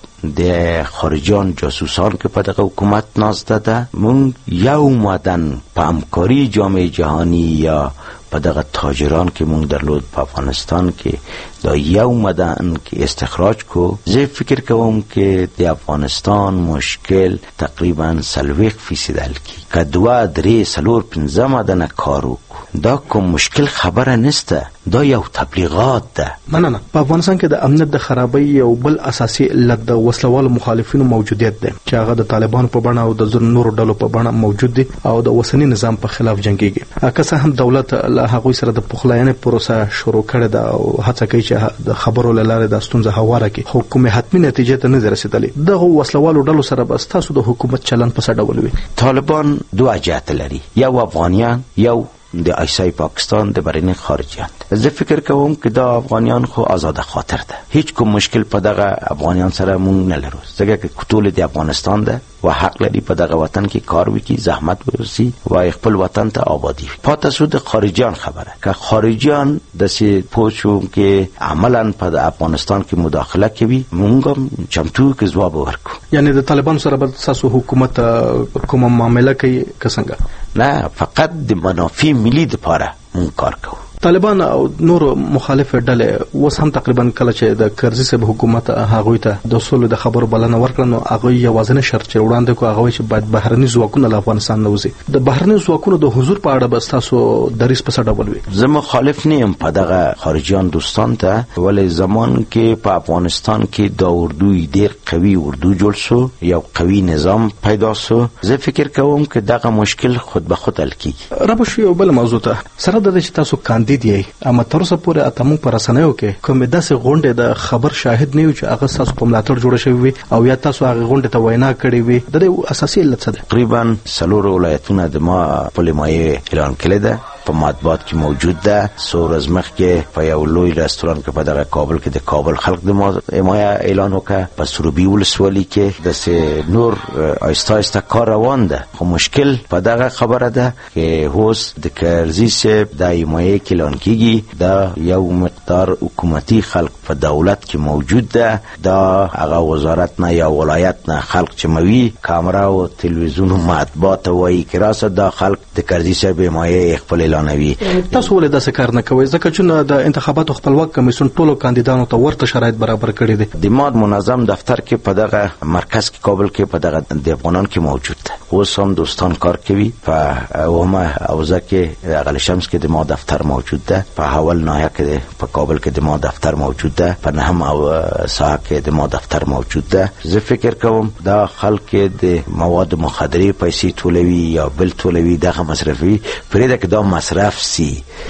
د خارجيان جاسوسان که په دغه حکومت نازده ده. مونږ یو مدن په همکاری جامعه جهانی یا په دغه تاجران کې مونږ درلود په افغانستان کې دا یو مدن کې استخراج کو. زه فکر کوم کې د افغانستان مشکل تقریبا 30% حل کی که 2 3 4 5 مدن کارو دا کوم مشکل خبره نسته. دا یو تبلیغات ده. نه په افغانستان کې د امنیت د خرابۍ یو بل اساسي علت د وسلوال مخالفینو موجودیت ده چې هغه د طالبانو په بڼه او د نورو ډلو په بڼه موجود دي او د وسنی نظام په خلاف جنگيږي. که څه هم دولت له هغه سره د پخلاینې پروسه شروع کړې ده او هڅه کوي چې د خبرو لاله د ستونزه هواره کړي. حکومت حتمی نتیجه ته نه رسیدلې. دغه وسلوالو ډلو سره بس تاسو د حکومت چلن په څه ډول وي؟ طالبان 2 جهت لري. یو افغانیان یو د ایسای پاکستان د برین خارجیان. زه فکر کوم که دا افغانیان خو آزاد خاطر ده. هیچ کوم مشکل په دغه افغانیان سره مونږ نه لرو. ځکه که ټول د افغانستان ده و حق لري په دغه وطن کې کار وکړي، زحمت وکړي و خپل وطن ته آبادی. پاتې شو د خارجیان خبره. که خارجیان د سي پوښو کې عملاً په افغانستان کې مداخله کوي مونږ هم چمتو کې جواب ورکو. یعنی د طالبان سره به تاسو حکومت کومه معامله کوي که څنګه؟ نه، فقط د منافع ملي لپاره مونږ کار کوو. طالبان او نور مخالف ډلې اوس هم تقریبا کله چې د کرزي صاحب حکومت هغه ته د سولې د خبرو بلنه ورکړنو هغه یوازینی شرط چې وړاندې کو هغه چې باید بهرني ځواکونه له افغانستان نه وځي. د بهرني ځواکونو د حضور په اړه به تاسو دریس په څه ډول وي؟ زه مخالف نه یم په دغه خارجيان دوستان ته، ولې زمان کې په افغانستان کې د اردو ډیر قوي اردو جوړ شو، یو قوي نظام پیدا شو. زه فکر کوم چې دغه مشکل خود به خود حل کیږي. رب شو یو بل موضوع ته سره د چې تاسو کاندید یې اما تر اوسه پورې اتمو پر رسنیو کې کومه داسې غونډه د خبر شاهد نه یو چې هغه تاسو په ملاتړ جوړ شوی وي او یا تاسو هغه غونډه ته وینا کړې وي. د اساسي علت څه ده؟ تقریبا 4 ولایتونه د ما په لمایه اعلان کړی ده، په مطبوعات کې موجود ده. سور از مخ کې په یو لوی رستوران کې په دغه کابل کې د کابل خلک د حمایه اعلان وکړ. په سروبي ولسوالۍ کې د سه نور آیستا کار روان ده. خو مشکل په دغه خبره ده چې هوس د کرزي صاحب د حمایه کې اعلان کیږي دا یو مقدار حکومتي خلک په دولت کې موجود ده. دا هغه وزارت نه یا ولایت نه خلک چې موي کامرا او تلویزیون او مطبوعات وایي چې راسه د خلک د کرزي صاحب حمایه خپل اعلانوي. تاسو ولې داسې کار نه کوئ؟ ځکه چې د انتخاباتو خپلواک کمیسیون ټولو کاندیدانو ته ورته شرایط برابر کړی دي. د ماد منظم دفتر کې په دغه مرکز کې کابل کې په دغه د افغانان کې موجود ده. اوس هم دوستان کار کوي. په اومه اوزه کې غل شمس کې د ما دفتر موجود ده. په حول ناحیه کې په کابل کې د ما دفتر موجود ده. په نهم او ساحه کې د ما دفتر موجود ده. زه فکر کوم دا خلک د مواد مخدره پیسې ټولوي یا بل ټولوي دغه مصرفي پرې د کدام مصرف سی.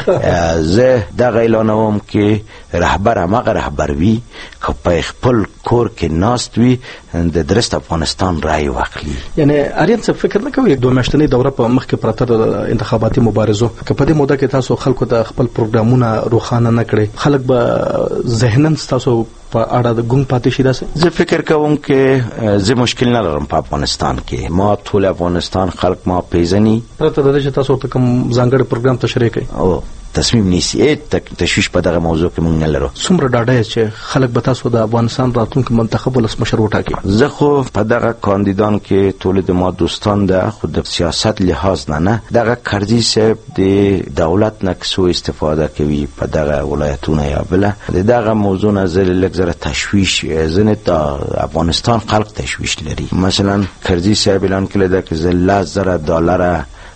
زه دا اعلانوم کې رهبر هغه رهبر وي که په خپل کور کې ناست وي د درست افغانستان رای واخلي. یعنی اریان څه فکر نه کوي 2 میاشتنی دوره په مخ کې پرته د انتخاباتي مبارزو که په دې موده کې تاسو خلکو د خپل پروګرامونه روښانه نه کړي خلک به ذهنن تاسو په اړه د ګونګ پاتې شي؟ داسې زه فکر کوم کې زه مشکل نه لرم په افغانستان کې. ما ټول افغانستان خلک ما پیژني. پرته د دې چې تاسو ته کوم ځانګړی پروګرام تشریح کړئ او تصمیم نیسی تشویش په دغه موضوع کې مونږ نه لرو. څومره ډاډه چې خلک به تاسو د افغانستان راتلونکي منتخب ولسمشر وټاکي؟ زه خو په دغه کاندیدان کې ټول د ما دوستان ده، خو د سیاست لحاظ نه دغه کرزي صاحب د دولت نه کسو استفاده کوي په دغه ولایتونه یا بل دغه موضوع نه زل لګزره تشویش زنه د افغانستان خلک تشویش لري. مثلا کرزي صاحب اعلان کړی دا چې $10,000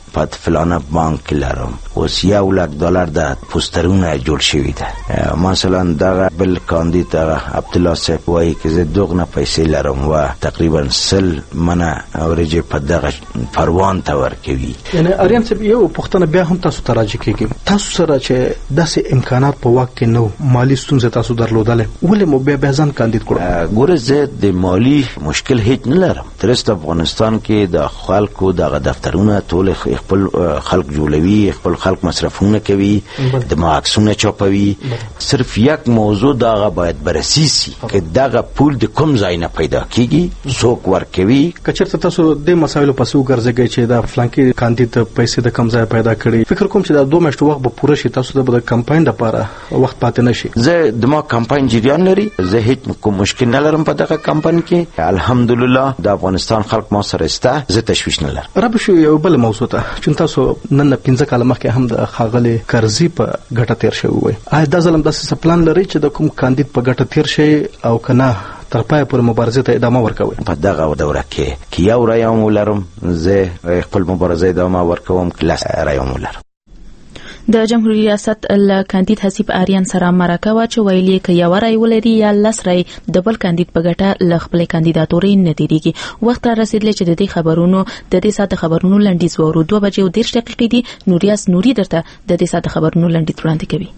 په فلانه بانک لرم اوس $1,00,000 د پوسټرونه جوړ شوی ده مثلا دا بل کاندید عبدالله صاحب وایي چې زه دغه پیسې لرم و تقریبا 100 منه اورجه په دغه پروان ته ورکوي. یعنی اریان صاحب یو پښتنه بیا هم تاسو ته راځي کېږي تاسو سره چې داسې امکانات په واک کې نو مالی ستونزې تاسو درلودلې ولې مو بیا ځان کاندید کړو؟ ګوره زه د مالی مشکل هیڅ نه لرم. درسته افغانستان کې د خلکو دغه دفترونه ټول خپل خلک جوړوي خپل خلک مصرفونه کوي د ماکسونه چاپوي صرف یک موضوع دغه باید بررسی شي چې دغه پول د کوم ځای نه پیدا کیږي څوک ورکوي. کچېرته تاسو د مسایلو په څو ګرځي چې دا فلانکی کاندید پیسې د کم ځای پیدا کړي فکر کوم چې دا 2 میاشتې وخت به پوره شي تاسو د کمپاین لپاره وخت پاتې نشي. زه د ما کمپاین جریان لري زه هیڅ کوم مشکل نه لرم په دغه کمپاین کې الحمدلله د افغانستان خلک ما سره سته زه تشویش نه لرم. رب شو یو بل موضوع ته چې تاسو نن 15 کال مخکې هم د خاغلی کرزي په ګټه تیر شوی وای آیا دا ځلم داسې پلان لري چې د کوم کاندید په ګټه تیر شي او کنه تر پای پورې مبارزه ته ادامه ورکوي؟ په دغه دوره کې یو رایم ولرم زه خپل مبارزه ادامه ورکوم کلاس رایم ولرم. د جمهوریت ریاست ل کاندید حسیب آریان سره مرکه وا چې ویلي ک یو رای ولري یا لس رای د بل کاندید په ګټه ل خپل کاندیداتوري نه دیږي. وخت رسیدلی چې د دې خبرونو د دې ساده خبرونو لنډیز وورو 2:10 دي. نوریاس نوري درته د دې ساده خبرونو لنډیز وړاندې کوي.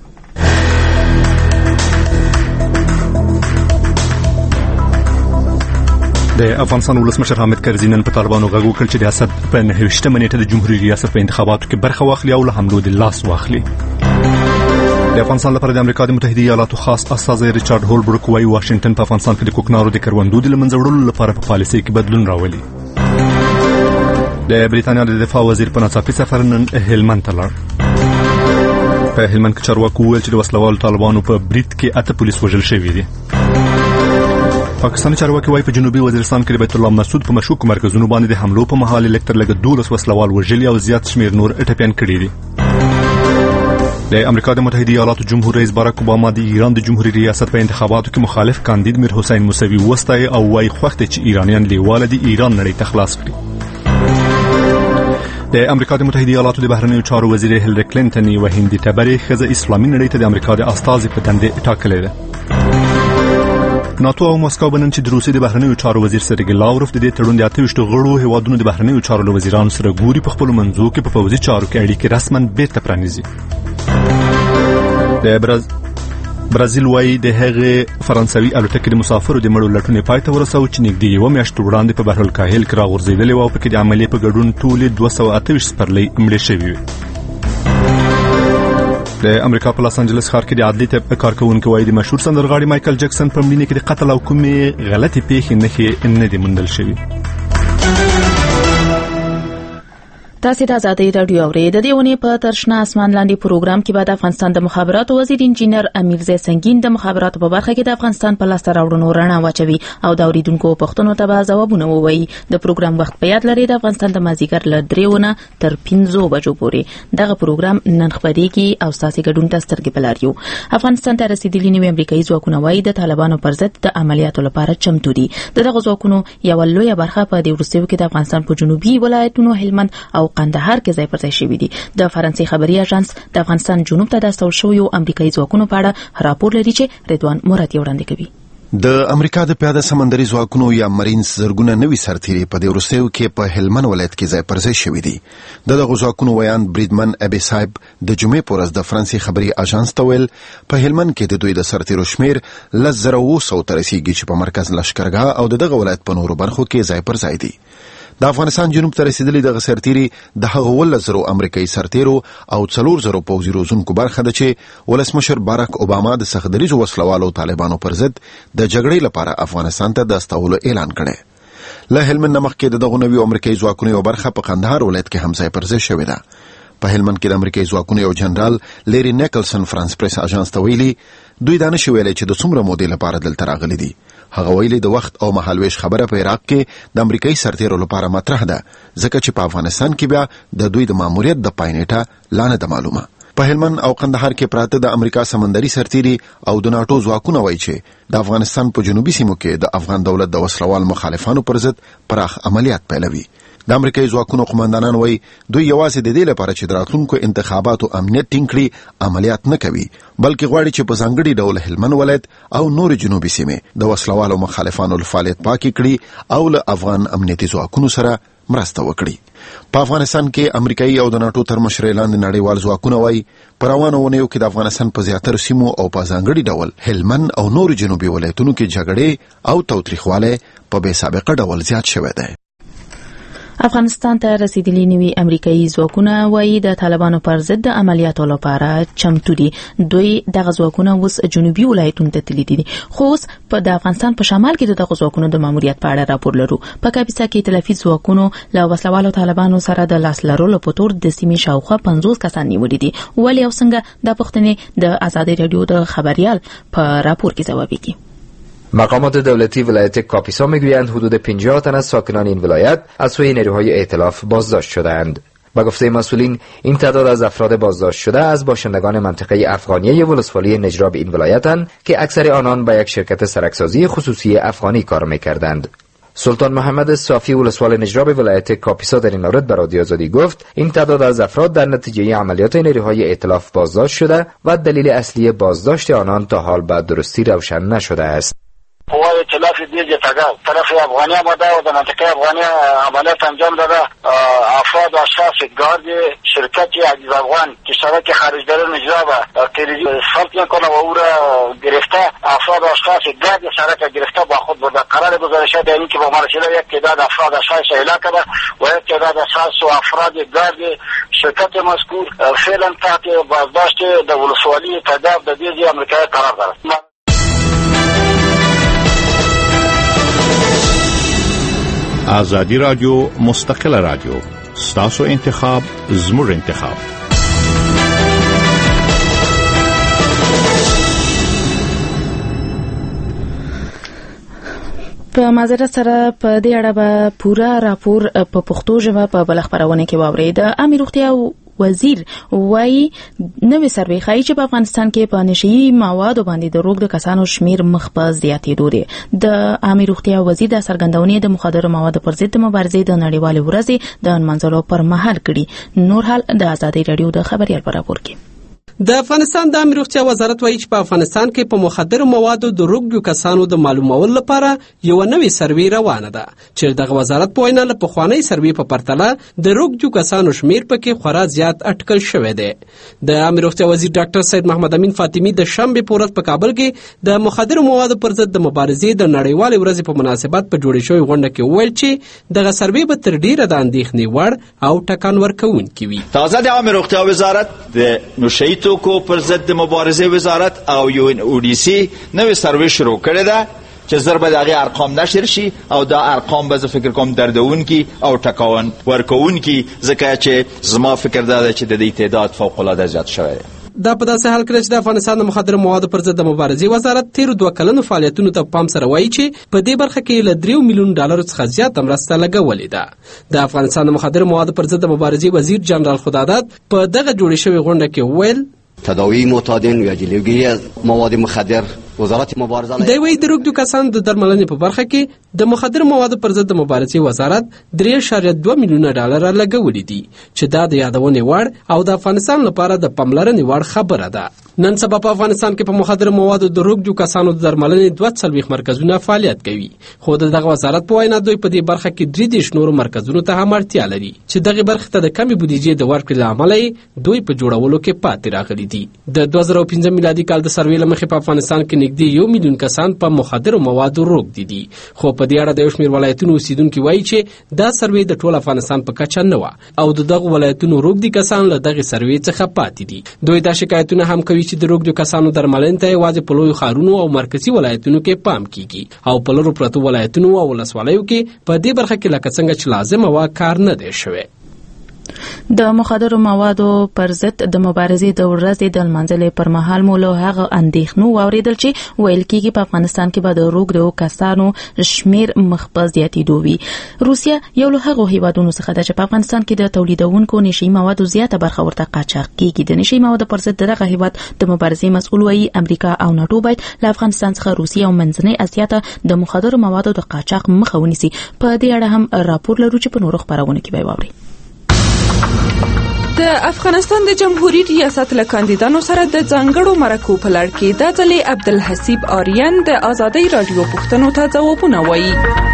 د افغانستان ولسمشر حامد کرزي نن په طالبانو غږ وکړ چې ریاست په 9 منېټه د جمهوریت ریاست په انتخاباتو کې برخه واخلي او له حملو د لاس واخلي. د افغانستان لپاره د امریکا د متحده ایالاتو خاص استازی ریچارډ هولبرګ وايي واشنگټن په افغانستان کې د کوکنارو د کروندو د لمنځه وړلو لپاره په پالیسي کې بدلون راولي. د بریتانیا د دفاع وزیر په ناڅاپي سفر نن هلمند ته لاړ. په هلمند کې چارواکو وویل چې د وسلوالو طالبانو په برید کې 8 پولیس وژل شوي دي. پاکستاني چارواکي وايي په جنوبي وزیرستان کې بیت الله مسعود په مشکوک مرکزونو باندې د حملو په مهال الکتر لګ 12 وسلوال وژلي او زیات شمیر نور ټپيان کړي دي. د امریکا د متحده ایالاتو جمهور رئیس باراک اوباما د ایران د جمهوریت ریاست په انتخاباتو کې مخالف کاندید میر حسین موسوي وستای او وايي خوښته چې ایرانیان لیواله دي ایران نړۍ ته خلاص کړي. د امریکا د متحده ایالاتو د بهرنیو چارو وزیر هیلری کلینټن یو هندي تبرې خزه اسلامي نړۍ ته د امریکا د استازي په دندې ټاکلې ده. ناتو او مسکو بنن چې د روسي د بهرنیو چارو وزیر سرګي لاوروف د دې تړون د 28 غړو هیوادونو د بهرنیو چارو وزیرانو سره ګوري په خپل منځو کې په فوزي چارو کې اړیکې رسماً بیرته پرانیزي. د برازیل وايي د هغه فرانسوي الوتکې د مسافرو د مړو لټونې پای ته ورسوي چې نږدې یو میاشت وړاندې په بحر الکاهل کې راغورځېدلې و او په کې د عملیې په ګډون ټول 228 سپرلۍ مړې شوې وي. د امریکا په لاس انجلس ښار کې د عدلي طب کارکونکو وايي د مشهور سندرغاړي مایکل جکسن په مړینه کې د قتل او کومې غلطي پیښې نه دي موندل شوي. تاسو د آزادۍ رادیو اورئ. د دیونی په ترشنا اسمان لاندې پروګرام کې بعد افغانستان د مخابراتو وزیر انجینر امیرزی سنگین د مخابراتو په برخه کې د افغانستان په لاس راوړنو رڼا واچوي او د اوریدونکو پوښتنو ته به ځوابونه ووایي. د پروګرام وخت په یاد لري د افغانستان د مازیګر له 3 تر 5 بجو پورې دغه پروګرام نن خبرېږي او ساسي ګډون ته سترګې بلاریو. افغانستان ته رسیدلي نوي امریکایي ځواکونه وايي د طالبانو پر ضد د عملیاتو لپاره چمتو دي. دغه ځواکونو یو لویه برخه په دې وروستیو کې د افغانستان په جنوبي ولایتونو هلمند او قندهار کې ځای پر ځای شوي دي. د فرانسې خبري اژانس د افغانستان جنوب ته د استول شویو امریکایي ځواکونو په اړه راپور لري چې رضوان مراد وړاندې کوي. د امریکا د پیاده سمندري ځواکونو یا مارینز زرګونه نوي سرتیري په دې وروستیو کې په هلمند ولایت کې ځای پر ځای شوي دي. دغه ځواکونو ویان بریدمن ابي صاحب د جمعې په ورځ د فرانسې خبري اژانس ته ویل په هلمند کې د دوی د سرتیرو شمیر 1,200 ته رسیدي چې په مرکز لشکرګاه او دغه ولایت په نورو برخو کې ځای پر ځای دي. د افغانستان جنوب ته رسیدلي دغه سرتیري د هغه 1,000 امریکایي سرتیرو او 4,000 پوځي روزونکو برخه ده چې ولسمشر باراک اوباما د سختدریجو وسلوالو طالبانو پر ضد د جګړې لپاره افغانستان ته د استولو اعلان کړی. له هلمند مخکې دغه نوي امریکایي ځواکونو یو برخه په قندهار ولایت کې هم ځای پر ځای شوې ده. په هلمند کې د امریکایي ځواکونو یو جنرال لیری نیکلسن فرانس پریس اژانس ته ویلي دوی دا نشي ویلي چې د څومره مودې لپاره دلته راغلي دي. هغه ویلي د وخت او مهالويش خبره په عراق کې د امریکایي سرتیرو لپاره مطرح ده ځکه چې په افغانستان کې بیا د دوی د ماموریت د پاینېټه لانه د معلومه. په هلمند او قندهار کې پراته د امریکا سمندري سرتیري او د ناتو ځواکونه وایي چې د افغانستان په جنوبي سیمو کې د افغان دولت د وسلوال مخالفانو پر ضد پراخ عملیات پیلوي. د امریکایي ځواکونو قومندانان وایي دوی یوازې د دې لپاره چې د راتلونکو انتخاباتو امنیت ټینګ کړي عملیات نه کوي بلکې غواړي چې په ځانګړي ډول هلمند ولایت او نور جنوبي سیمې د وسلوالو مخالفانو فعالیت پاکي کړي او له افغان امنیتي ځواکونو سره مرسته وکړي. په افغانستان کې امریکایي او د ناتو تر مشرۍ لاندې نړیوال ځواکونه وایي په روانو اونیو کې د افغانستان په زیاتره سیمو او په ځانګړي ډول هلمند او نور جنوبي ولایتونو کې جګړې او تاوتریخوالی په بې سابقه ډول زیات شوی دی. افغانستان ته رسیدلي نوي امریکایي ځواکونه وایي د طالبانو پر ضد د عملیاتو لپاره چمتو دي. دوی دغه ځواکونه اوس جنوبي ولایتونو ته تللي دي خو اوس په د افغانستان په شمال کې دغه ځواکونو د ماموریت په اړه راپور لرو. په کاپیسا کې ائتلافي ځواکونو له وسلوالو طالبانو سره د لاس لرلو په تور د سیمې شاوخوا 50 کسان نیولي دي. ولې او څنګه د پښتنې د آزادي رادیو د خبریال په راپور کې ځواب ورکړي. مقامات دولتی ولایت کاپیسا میگویند حدود 50 تن از ساکنان این ولایت از سوی نیروهای ائتلاف بازداشت شدند. با گفته مسئولین این تعداد از افراد بازداشت شده از باشندگان منطقه افغانیه ولسوالی نجراب این ولایتند که اکثر آنان با یک شرکت سرکسازی خصوصی افغانی کار میکردند. سلطان محمد صافی ولسوال نجراب ولایت کاپیسا در این مورد به رادیو آزادی گفت این تعداد از افراد در نتیجه عملیات نیروهای ائتلاف بازداشت شده و دلیل اصلی بازداشت آنان تا حال به درستی روشن نشده است. قوای ائتلاف دیگه طرف افغانی آمده و در منطقه افغانی عملیات انجام داده. افراد و اشخاص گارد شرکت عزیز افغان که شبکه خارجدار نجراب تلویزیون اسفالت میکنه و او را گرفته. افراد و اشخاص گارد سرک گرفته با خود برده. قرار گزارش در این که با مرسله یک تعداد افراد اشخاص احضار کرده و یک تعداد اشخاص و افراد گارد شرکت مذکور فعلا تحت بازداشت در ولسوالی تعداد در دیزی امریکایی قرار دارد. آزادی رادیو مستقل رادیو ستاسو انتخاب زموږ انتخاب. په معذرت سره په دې اړه به پوره راپور په پښتو ژبه په بل خبرونه کې واورئ. د امیر روغتیا وزیر وایي نوې سروې ښایي چې په افغانستان کې په نشهیي موادو باندې د روږدو کسانو شمیر مخ په زیاتېدو دی. د عامه روغتیا وزیر د څرګندونې د مخدره موادو پر ضد مبارزې د نړیوالې ورځې د نمانځلو پر مهال کړي. نور حال د آزادي رادیو د خبریال په راپور کې. د افغانستان د عامه روغتیا وزارت وایي چې په افغانستان کې په مخدره موادو د روږدو کسانو د معلومولو لپاره یو نوې سروې روانه ده چې دغه وزارت په وینا له پخوانۍ سروې په پرتله د روږدو کسانو شمیر پکې خورا زیات اټکل شوی دی. د عامه روغتیا وزیر ډاکټر سید محمد امین فاطمی د شنبه په ورځ په کابل کې د مخدره موادو پر ضد د مبارزې د نړیوالې ورځې په مناسبت په جوړې شوې غونډه کې وویل چې دغه سروې به تر ډیره د اندېښنې وړ او ټکان ورکوونکې وي. تازه د عامه روغتیا وزارت د نشهیي توکو پر ضد د مبارزې وزارت او یو ان او ډي سي نوې سروې شروع کړې ده چې زر به دغه ارقام نشر شي او دا ارقام به زه فکر کوم دردونکي او ټکاون ورکوونکي ځکه چې زما فکر دا دی چې د دې تعداد فوق العاده زیات شوی دی. دا په داسې حال کې چې د افغانستان د مخدره موادو پر ضد د مبارزې وزارت تیر 2 کلونو فعالیتونو ته پام سره وایي چې په دې برخه کې له 3 میلیون ډالر څخه زیات مرسته لګولې ده. د افغانستان د مخدره موادو پر ضد د مبارزې وزیر جنرال خداداد په دغه جوړې شوې غونډه کې ویل تداوی معتادین و جلوگیری از مواد مخدر وزارت مبارزه د وی د روږدو کسانو د درملنې په برخه کې د مخدره موادو پر ضد د مبارزې وزارت 3.2 میلیونه ډالر لګولې دي چې دا د یادونې وړ او د افغانستان لپاره د پاملرنې وړ خبره ده. نن سبا په افغانستان کې په مخدره موادو د روږدو کسانو د درملنې 240 مرکزونه فعالیت کوي خو دغه وزارت په وینا دوی په دې برخه کې 3 نورو مرکزونو ته هم اړتیا لري چې دغه برخه ته د کمی بودیجې د ورکړې لامل دوی په جوړولو کې پاتې راغلي دي. د 2015 میلادي کال د سروې لمخې په افغانستان کې نږدې 1 میلیون کسان په مخدره موادو روږدي دي خو په دې اړه د یو شمېر ولایتونو اوسیدونکو وایي چې دا سروې د ټول افغانستان په کچه نه و او دغه ولایتونو روږدي کسان له دغه سروې څخه پاتې دي. دوی دا شکایتونه هم کوي چې د روږدو کسانو درملنې ته یوازې په لویو ښارونو او مرکزي ولایتونو کې پام کیږي او په لرو پرتو ولایتونو او ولسوالیو کې په دې برخه کې لکه څنګه چې لازمه وه کار نه دی شوی. د مخدرو موادو پر ضد د مبارزې د ورځې د لمانځلې پر مهال مو له هغه اندېښنو واورېدل چې ویل کېږي په افغانستان کې به د روږدو کسانو شمیر مخ په زیاتېدو وي. روسیا یو له هغو هیوادونو څخه ده چې په افغانستان کې د تولیدونکو نشي موادو زیاته برخه ورته قاچاق کېږي. د نشي موادو پر ضد دغه هیواد د مبارزې مسؤل وایي امریکا او ناتو باید له افغانستان څخه روسیا او منځنۍ اسیا ته د مخدرو موادو د قاچاق مخه ونیسي. په دې اړه هم راپور لرو چې په نورو خبرونه کې به واوري. د افغانستان د جمهوریت ریاست له کاندیدانو سره د ځانګړو مرکو په لړ کې د ځلې عبدالحسیب آریان د آزادۍ رادیو پوښتنو ته ځوابونه وایي.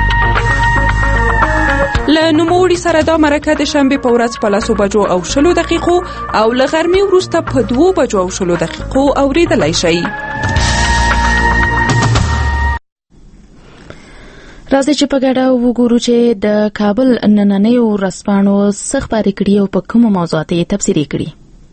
له نوموړي سره دا مرکه د شنبې په ورځ په 10:20 دقیقو او له غرمې وروسته په 2:20 دقیقو اوریدلای شئ. راځي چې په ګډه وګورو چې د کابل نننۍ ورځپاڼو څه خبرې کړي او په کومو موضوعاتو یې تبصرې کړي.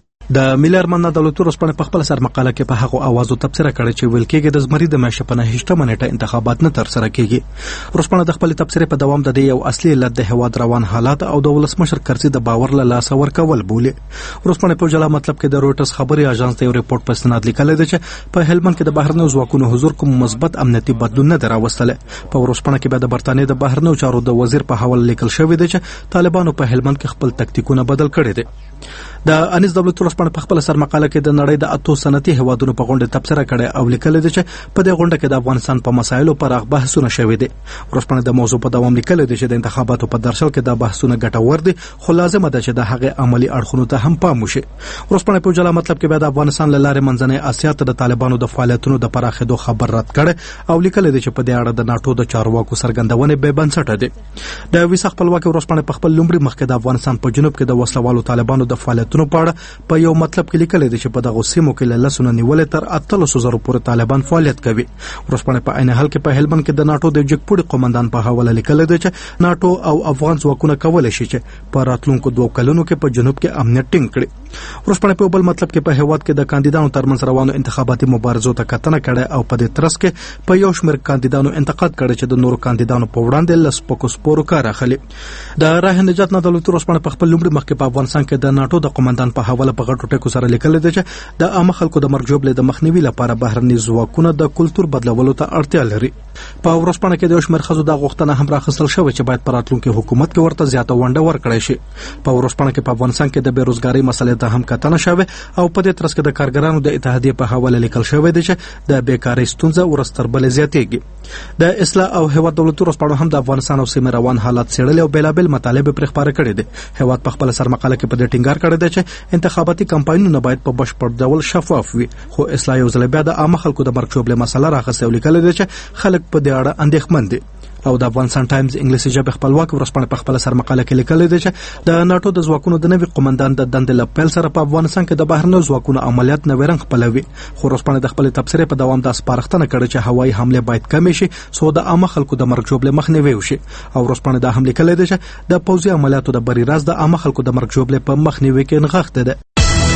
د ملي ارمان دولتي ورځپاڼې په خپل سر مقاله کې په هغو اوازو تبصره کړې چې ویل کېږي د زمري د میاشتې په 9 نیټه انتخابات نه ترسره کېږي. ورځپاڼه د خپل تبصرې په دوام د یو اصلي علت د هواد روان حالات او د ولسمشر کرزي د باور له لاسه ورکول بولي. ورځپاڼه په جلا مطلب کې د رويټرز خبري اژانس ته یو ریپورت په استناد لیکلی دی چې په هلمند کې د بهرنیو ځواکونو حضور کوم مثبت امنیتي بدلون نه دراوستل. په ورځپاڼه کې د برتانیې د بهرنیو چارو د وزیر په حواله لیکل شوی دی چې طالبانو په هلمند کې خپل تکتیکونه بدل کړي دي. د انیس دولت ورځپاڼه په خپل سر مقاله کې د نړۍ د 8 صنعتي هیوادونو په غونډه تبصره کړې او لیکل دي چې په دې غونډه کې د افغانستان په مسایلو پر هغه بحثونه شوي دي. ورځپاڼه د موضوع په دوام لیکل دي چې د انتخاباتو په درشل کې د بحثونه ګټور دي خو لازم ده چې د هغه عملی اړخونو ته هم پام وشي. ورځپاڼه په جلا مطلب کې د افغانستان له لارې منځنۍ اسیا ته د طالبانو د فعالیتونو د پراخېدو خبر رد کړي او لیکل دي چې په دې اړه د ناتو د چارواکو څرګندونې به بنسټه دي. د ویسا خپلواکي ورځپاڼه په خپل لومړي مخکې د افغانستان په جنوب کې د وسلوالو طالبانو د فعالیتونو په اړه په یو مطلب کې لیکل دي چې په دغه سیمو کې له لسونه نیولې تر 800 پورې طالبان فعالیت کوي. ورځپاڼه په عین حال کې په هلمند کې د ناتو د جګپوړي قومندان په حواله لیکل دي چې ناتو او افغان ځواکونه کولای شي چې په راتلونکو 2 کلونو کې په جنوب کې امنیت ټینګ کړي. ورځپاڼه په بل مطلب کې په هیواد کې د کاندیدانو ترمنځ روانو انتخاباتي مبارزو ته کتنه کړې او په دې ترڅ کې په یو شمېر کاندیدانو انتقاد کړی چې د نورو کاندیدانو په وړاندې لسپکو سپورو کار اخلي. د راه نجات دولتي ورځپاڼه په خپل لومړي مخ کې په افغانستان کې د ناتو د قومندان په حواله په غټو ټکو سره لیکل دي چې د عامه خلکو د مرګ جوړې د مخنیوي لپاره بهرني ځواکونه د کلتور بدلولو ته اړتیا لري. په ورځپاڼه کې د شمېر خزو د غوښتنه هم راخصل شوې چې باید په راتلونکي حکومت کې ورته زیاته ونډه ورکړي شي. په ورځپاڼه کې په افغانستان کې د بیروزګاری مسلې ته هم کتنه شوې او په دې ترڅ کې د کارګرانو د اتحادیې په حواله لیکل شوی دی چې د بیکاری ستونزه ورستر بل زیاتېږي. د اصلاح او هیواد دولتي ورځپاڼه هم د افغانستان او سیمې روان حالات څېړلي او بیلابل مطالب پرې خپاره کړي دي. هیواد په خپل سر مقاله کې په دې ټینګار کړی دی چې انتخاباتي کمپاینونه باید په بشپړ ډول شفاف وي خو اصلاح یو ځل بیا د عامه خلکو د مرګ جوړې مسله راخسته لیکل دي چې خلک په دې اړه اندېښمن دي. او د افغانستان ټایمز انګلیسي ژبه خپلواک ورځپاڼه په خپل سر مقاله کې لیکل دي چې د ناتو د ځواکونو د نوي قومندان د دندې لپاره سره په افغانستان کې د بهرنیو ځواکونو عملیات نوې رنګ خپلوي. خو ورځپاڼه د خپل تبصرې په دوام د سپارښتنه کړې چې هوایي حمله باید کم شي څو د عامه خلکو د مرګ جوړې مخنیوي وشي. او ورځپاڼه د حمله کړې ده چې د پوځي عملیاتو د بری راز د عامه خلکو د مرګ جوړې په مخنیوي کې نغښته ده.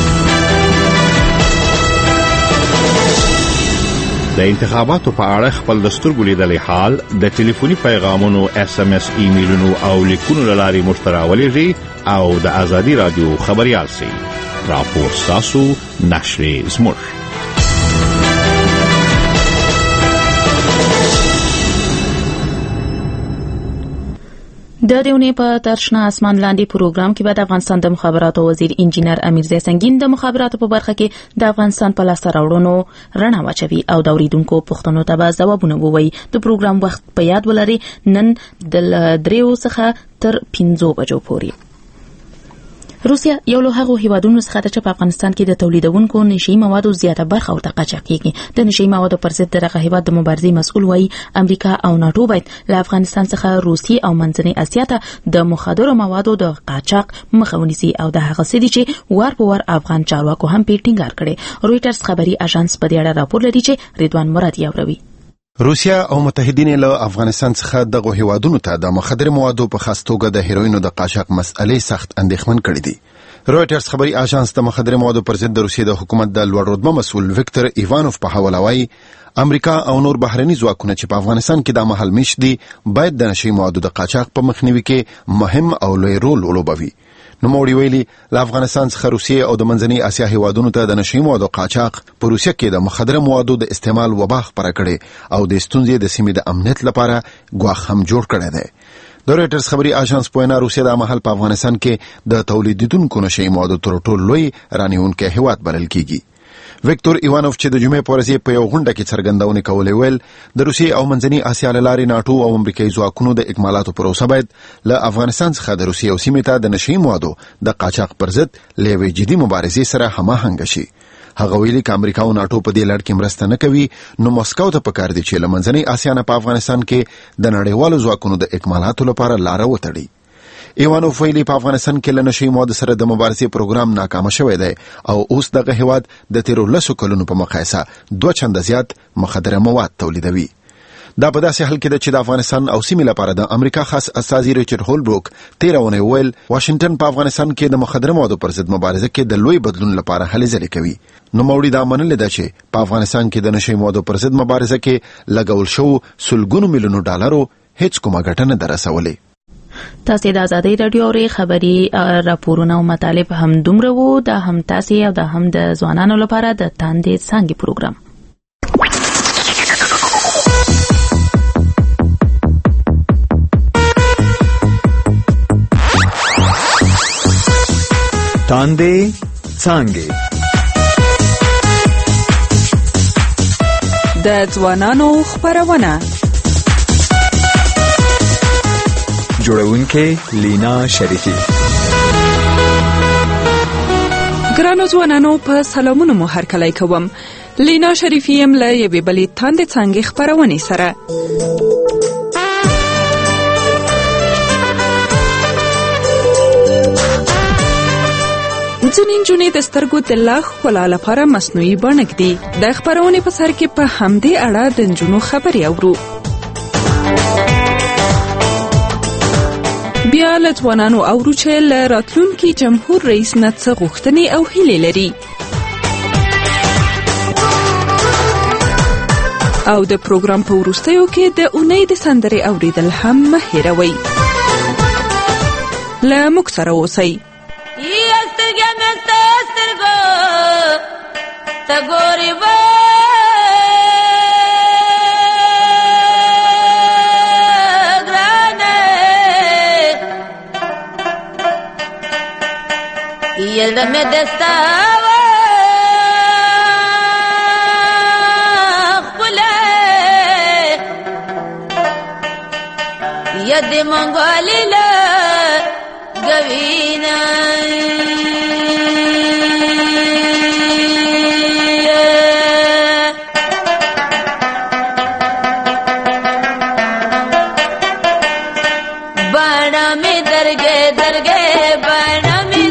د انتخاباتو په اړه خپل د سترګو لیدلې حال د ټلیفوني پیغامونو SMS ایمیلونو او لیکونو له لارې موږ ته راولېږئ او د ازادي رادیو خبریال سئ. راپور ستاسو، نشرې زموږ. د دیونې په ترشنه اسمان لاندې پروګرام کې به د افغانستان د مخابراتو وزیر انجینر امیرزی سنگین د مخابراتو په برخه کې د افغانستان په لاسته راوړنو رڼا واچوي او د اوریدونکو پوښتنو ته به ځوابونه ووایي. د پروګرام وخت په یاد ولري، نن د 3 څخه تر 5 بجو پورې. روسیا یو له هغو هیوادونو څخه ده چې په افغانستان کې د تولیدونکو نشي موادو زیاته برخه ورته قاچاق کیږي. د نشي موادو پر ضد دغه هیواد د مبارزې مسؤل وایي امریکا او ناتو باید له افغانستان څخه روسي او منځنۍ اسیا ته د مخدرو موادو د قاچاق مخه ونیسي او د هغه څه دي چې وار په وار افغان چارواکو هم په ټینګار کړي. رويټرز خبري اژانس په دې اړه راپور لري چې رضوان مراد یاوروي. روسیا او متحدین له افغانستان څخه دغه هیوادونو ته د مخدر موادو په خاص توګه د هیروینو د قاچاق مسئلې سخت اندېښمن کړي دي. رويټرز خبري اژانس د مخدر موادو پر ضد د روسیې د حکومت د لوړ رتبه مسؤل ویکتور ایوانوف په حواله وايي امریکا او نور بهرني ځواکونه چې په افغانستان کې د مهال میش دي باید د نشي موادو د قاچاق په مخنیوي کې مهم او لوی رول ولوبوي. نوموړي ویلي له افغانستان څخه روسیې او د منځنۍ اسیا هیوادونو ته د نشي موادو قاچاق په روسیه کې د مخدره موادو د استعمال وبا خپره کړي او د ستونزې د سیمې د امنیت لپاره ګواښ هم جوړ کړی دی. د رويټرز خبري اژانس په وینا روسیه د مهال په افغانستان کې د تولیدونکو نشي موادو تر ټولو لوی رانیونکي هیواد بلل کیږي. ویکتور ایوانوف چې د جمعې په ورځ په یو غونډه کې څرګندونه کولې ویل د روسیې او منځنۍ اسیا لارې ناتو او امریکایي ځواکونو د اکمالاتو پروسه باید له افغانستان څخه د روسیې او سیمې ته د نشي موادو د قاچاق پر ضد لوي جدي مبارزې سره هماهنګ شي. هغه ویلي چې امریکا او ناتو په دې لړ کې مرسته نه کوي نو مسکو ته پکار دي چې له منځنۍ اسیا نه په افغانستان کې د نړیوالو ځواکونو د اکمالاتو لپاره لار وتړي. ایوانوف ویلي په افغانستان کې له نشي موادو سره د مبارزې پروګرام ناکام شوی دی او اوس دغه هیواد د تیرو 10 کلونو په مقایسه 2 چنده زیات مخدره مواد تولیدوي. دا په داسې حال کې ده چې د افغانستان او سیمې لپاره د امریکا خاص استازي ریچارډ هولبروک تیرونه ویل واشنگټن په افغانستان کې د مخدره موادو پر ضد مبارزه کې د لوی بدلون لپاره هلې ځلې کوي. نو موړي دا منل ده چې په افغانستان کې د نشي موادو پر ضد مبارزه کې لګول شو سلګونو میلیونو ډالرو هیڅ کومه ګټه نه درسولې. تاسو د آزادۍ رادیو اوري خبري راپورونه او مطالب هم دومره وو د هم تاسو او د هم د ځوانانو لپاره د تاندې څنګه پروګرام تاندې څنګه د ځوانانو خبرونه جوړونکې لینا شریفی. ګرانو ځوانانو په سلامونو مو هرکلی کوم. لینا شریفی یم له یوې بلې تاندې څنګه خبرونې سره. ځینې نجونې د سترګو د لا ښکلا لپاره مصنوعي بڼه ږدي. د خبرونې په سر کې په همدې اړه د نجونو خبرې اورو. بیا له ځوانانو اورو چې له راتلونکي جمهور رئیس نه څه غوښتنې او هیلې لري او د پروګرام په وروستیو کې د اونۍ د سندرې اوریدل هم مه هېروئ. له موږ سره اوسئ. Yéldame de esta khule yad mongolila gavina bana me darge darge bana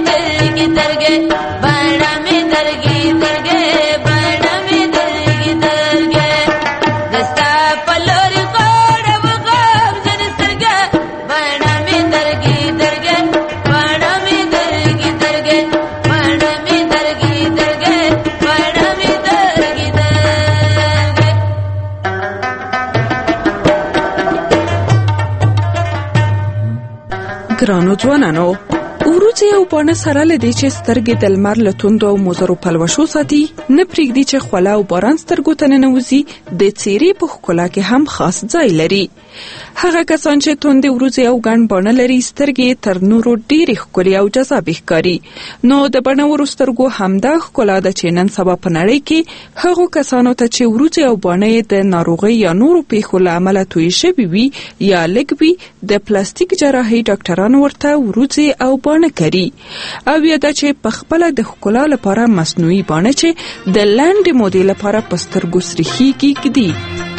ګرانو ځوانانو وروځي او باڼه سره لدی چې سترګې د لمر له توندو او مضرو پلوشو ساتي نه پرېږدي چې خوله او باران سترګو ته ننوځي. د څیرې په ښکلا کې هم خاص ځای لري. هغه کسان چې توندې وروځي او ګڼ باڼه لري سترګې تر نورو ډېرې ښکلې او جذابې ښکاري. نو د بڼورو سترګو همدا ښکلا ده چې نن سبا په نړۍ کې هغو کسانو ته چې وروځي او باڼه یې د ناروغۍ یا نورو پیښو له امله تویې شوي وي یا لږ وي د پلاستیک جراحي ډاکټران ورته وروځي او باڼه کوي. او یا دا چې په خپله د ښکلا لپاره مصنوعي باڼه چې د لنډې مودې لپاره په سترګو سریښیږي ږدي.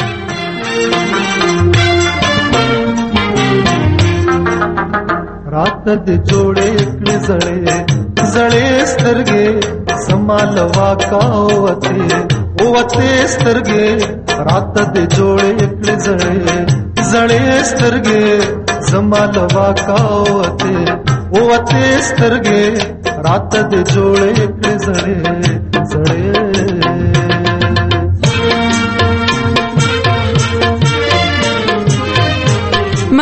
رات د جوړې کړې زړې سترګې سمالوا کاوته اوته سترګې رات د جوړې کړې زړې سترګې سمالوا کاوته اوته سترګې رات د جوړې کړې زړې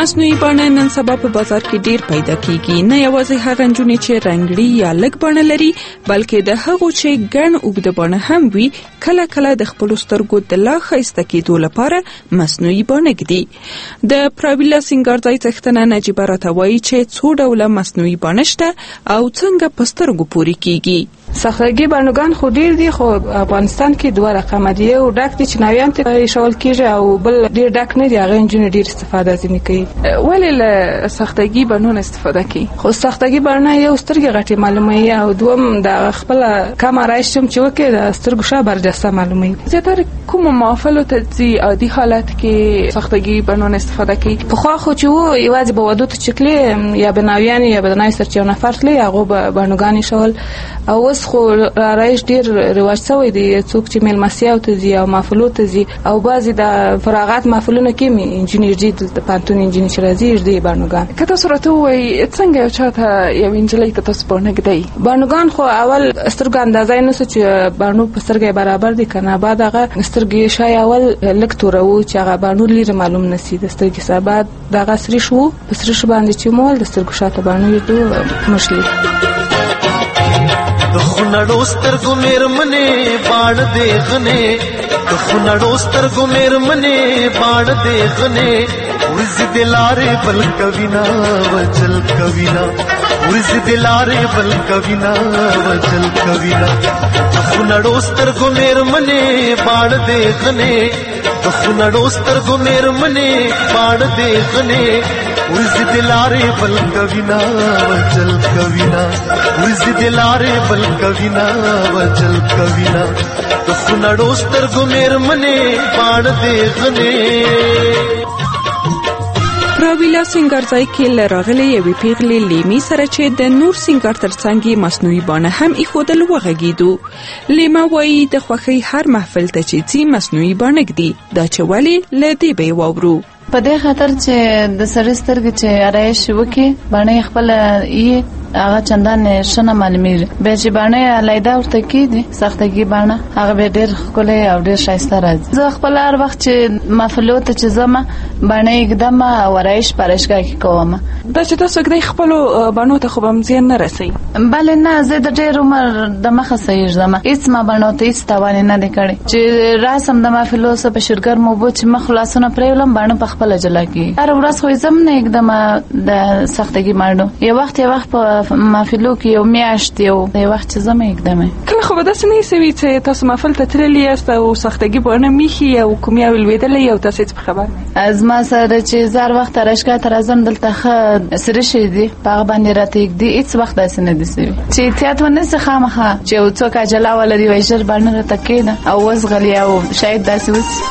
مصنوعي بڼه نن سبا په بازار کې ډیر پیدا کیږي، نه یوازې هغه نجونې چې رنګړي یا لږ بڼه لري بلکې د هغو چې ګڼ اوږده بڼه هم وي کله کله د خپل سترګو د لا ښایسته کېدو لپاره مصنوعي بڼه ږدي. د پراویلا سینګارځای څښتنه نجیبه راته وایي چې څو ډوله مصنوعي بڼه شته او څنګه په سترګو پورې کیږي. سختګي بڼوګان خو ډیر دي، خو افغانستان کې دوه رقم دي، یو ډاک دي چې ناویان ته ایښول کیږي او بل ډیر ډاک نه دي، هغه انجن ډیر استفاده ځینې کوي. ولې له سختګي بڼو نه استفاده کوي؟ خو سختګي بڼه یو سترګې غټي معلوموي او دوم د خپل کم آرایش چې وکړي د سترګو شا برجسته معلوموي. زیاتره کوم محافلو ته ځي عادي حالت کې سختګي بڼو نه استفاده کوي؟ پخوا خو چې وو یوازې به ودو ته چکلې یا بناویان یا بدنای سرچ یو نفر تللی هغه به بڼوګان ایښول، او اوس خو رایج ډیر رواج شوی دی، څوک چې میلمستیاو ته ځي او محفلو ته ځي او بعضې د فراغت محفلونه کې انجینر دي، د پوهنتون انجینر چې راځي دي بڼوګان. که تاسو راته ووایئ څنګه یو چا ته یو نجلۍ ته تاسو بڼه ږدئ؟ بڼوګان خو اول سترګو اندازه یې نیسو چې بڼو په سترګه برابر دي که نه، بعد هغه سترګې شای اول لږ توروو چې هغه بڼو لرې معلوم نسي د سترګې سره، بعد دغه سریش وو په سریش باندې چې مول د سترګو شاته بڼو یې مشلي. د خونړو سترګو مېرمنې باڼ دې غنې، د خونړو سترګو مېرمنې باڼ دې غنې، ورځې دې لارې بل کوینا وجل کوینا، ورځې دې لارې بل کوینا وجل کوینا. د خونړو سترګو مېرمنې باڼ دې غنې، د خونړو سترګو مېرمنې باڼ دې غنې، ورځې دې لارې بل کوینا وجل کوینا، ورځې دې لارې بل کوینا وجل کوینا. د خونړو سترګو مېرمنې باڼ دې غنې. پراویلا سینګارځای کې له راغلې یوې پیغلې لیمې سره چې د نور سینګار ترڅنګ مصنوعي بڼه هم ایښودل وغږېدو. لیما وایي د خوښۍ هر محفل ته چې ځي مصنوعي بڼه ږدي، دا چې ولې له دې به یې واورو. په دې خاطر چې د سړي سترګې چې آرایش وکړي بڼه یې خپله یې هغه چندان شنه معلومیږي، بیا چې بڼه یې علیحده ورته کېږي سختګي بڼه هغه به ډېر ښکلی او ډېر ښایسته راځي. زه خپله هر وخت چې محفلو ته چې ځم بڼه یې ږدم او آرایش په آرایشګاه کې کوم. دا چې تاسو ږدئ خپلو بڼو ته خو به هم زیان نه رسوي؟ بلې نه، زه د ډېر عمر د مخه صحیح ږدم، هېڅ ما بڼو ته هېڅ تاوان یې نه دی کړی. چې راسم د محفلو څه په شرګرمو اوبو چې مخ لاسونه پرېولم بڼه په خپله جلا کېږي. هره ورځ خو یې ځم نه ږدم د سختګي بڼو، یو وخت په محفلو کې یو میاشت یو وخت چې ځم ږدم. کله خو به داسې نه ایسوي چې تاسو محفل ته تللي یاست او سختګي بڼه میښي او کوم یو لوېدلی او تاسو هېڅ په خبر نه؟ زما سره چې زه هر وخت آرایشګاه ته راځم دلته ښه سریشې دي په هغه باندې راته ږدي، هېڅ وخت داسې نه دي سوي چې احتیاط ونه سي خامخا چې یو څوک عجله ولري وایي ژر بڼه راته کښېږده او وزغلي او شاید داسې وسي.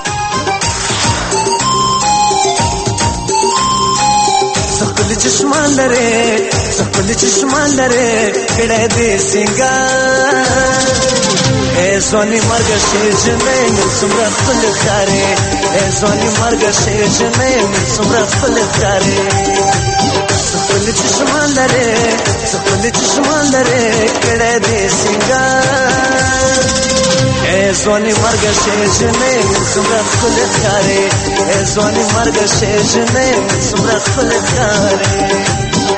سخل چشمان لرې سخل چشمان لرې کړه دې سنگار، اے زونی مرګ شې جنې من څومره خپل ښکارې، اے زونی مرګ شې جنې من څومره خپل ښکارې. سخل چشمان لرې سخل چشمان لرې کړه دې سنگار، اے زونی مرګ شې جنې من څومره خپل ښکارې، اے زونی مرګ شې جنې من څومره خپل ښکارې.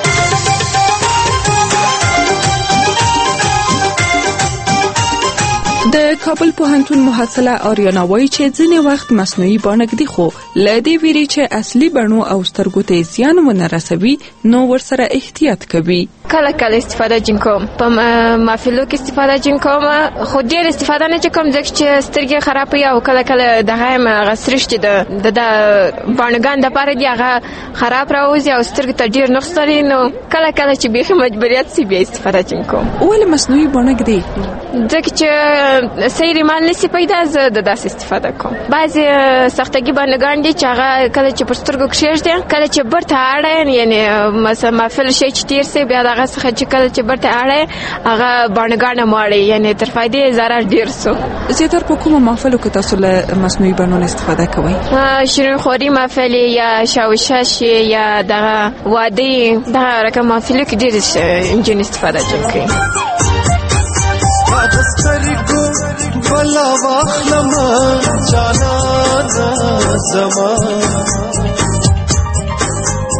د کابل پوهنتون محصله آریانا وایي چې ځینې وخت مصنوعي بڼه ږدي، خو له دې ویرې چې اصلي بڼو او سترګو ته زیان ونه رسوي نو ورسره احتیاط کوي. کله کله استفاده جن کوم، په محفلو کې استفاده جن کوم، خو ډېر استفاده نه کوم ځکه چې سترګې خرابوي او کله کله دغه هغه سریش چې د بڼګان دپاره دي هغه خراب راوځي او سترګو ته ډېر نقص لري، نو کله کله چې بیخي مجبوریت سي بیا استفاده جن کوم. ولې مصنوعي بڼه ږدي؟ ځکه چې صحیح ریمال نسی پیدا، زه د داسې استفاده کوم. بعضې سختګي بڼګان دي چې هغه کله چې پر سترګو کښېږدي کله چې برته اړه یعنې مثلا محفل شی چې تېر سي بیا دغه څخه چې کله چې برته اړه هغه بڼګانه ماړي، یعنې تر فایدې ضرر ډېر سو. زیاتره په کومو محفلو کې تاسو له مصنوعي بڼو نه استفاده کوئ؟ شیرین خوري محفل یا شاوشاش یا دغه واده دغه رقم محفلو کې ډېر انجن استفاده کوي. سترګو بلا واخلم جانا زما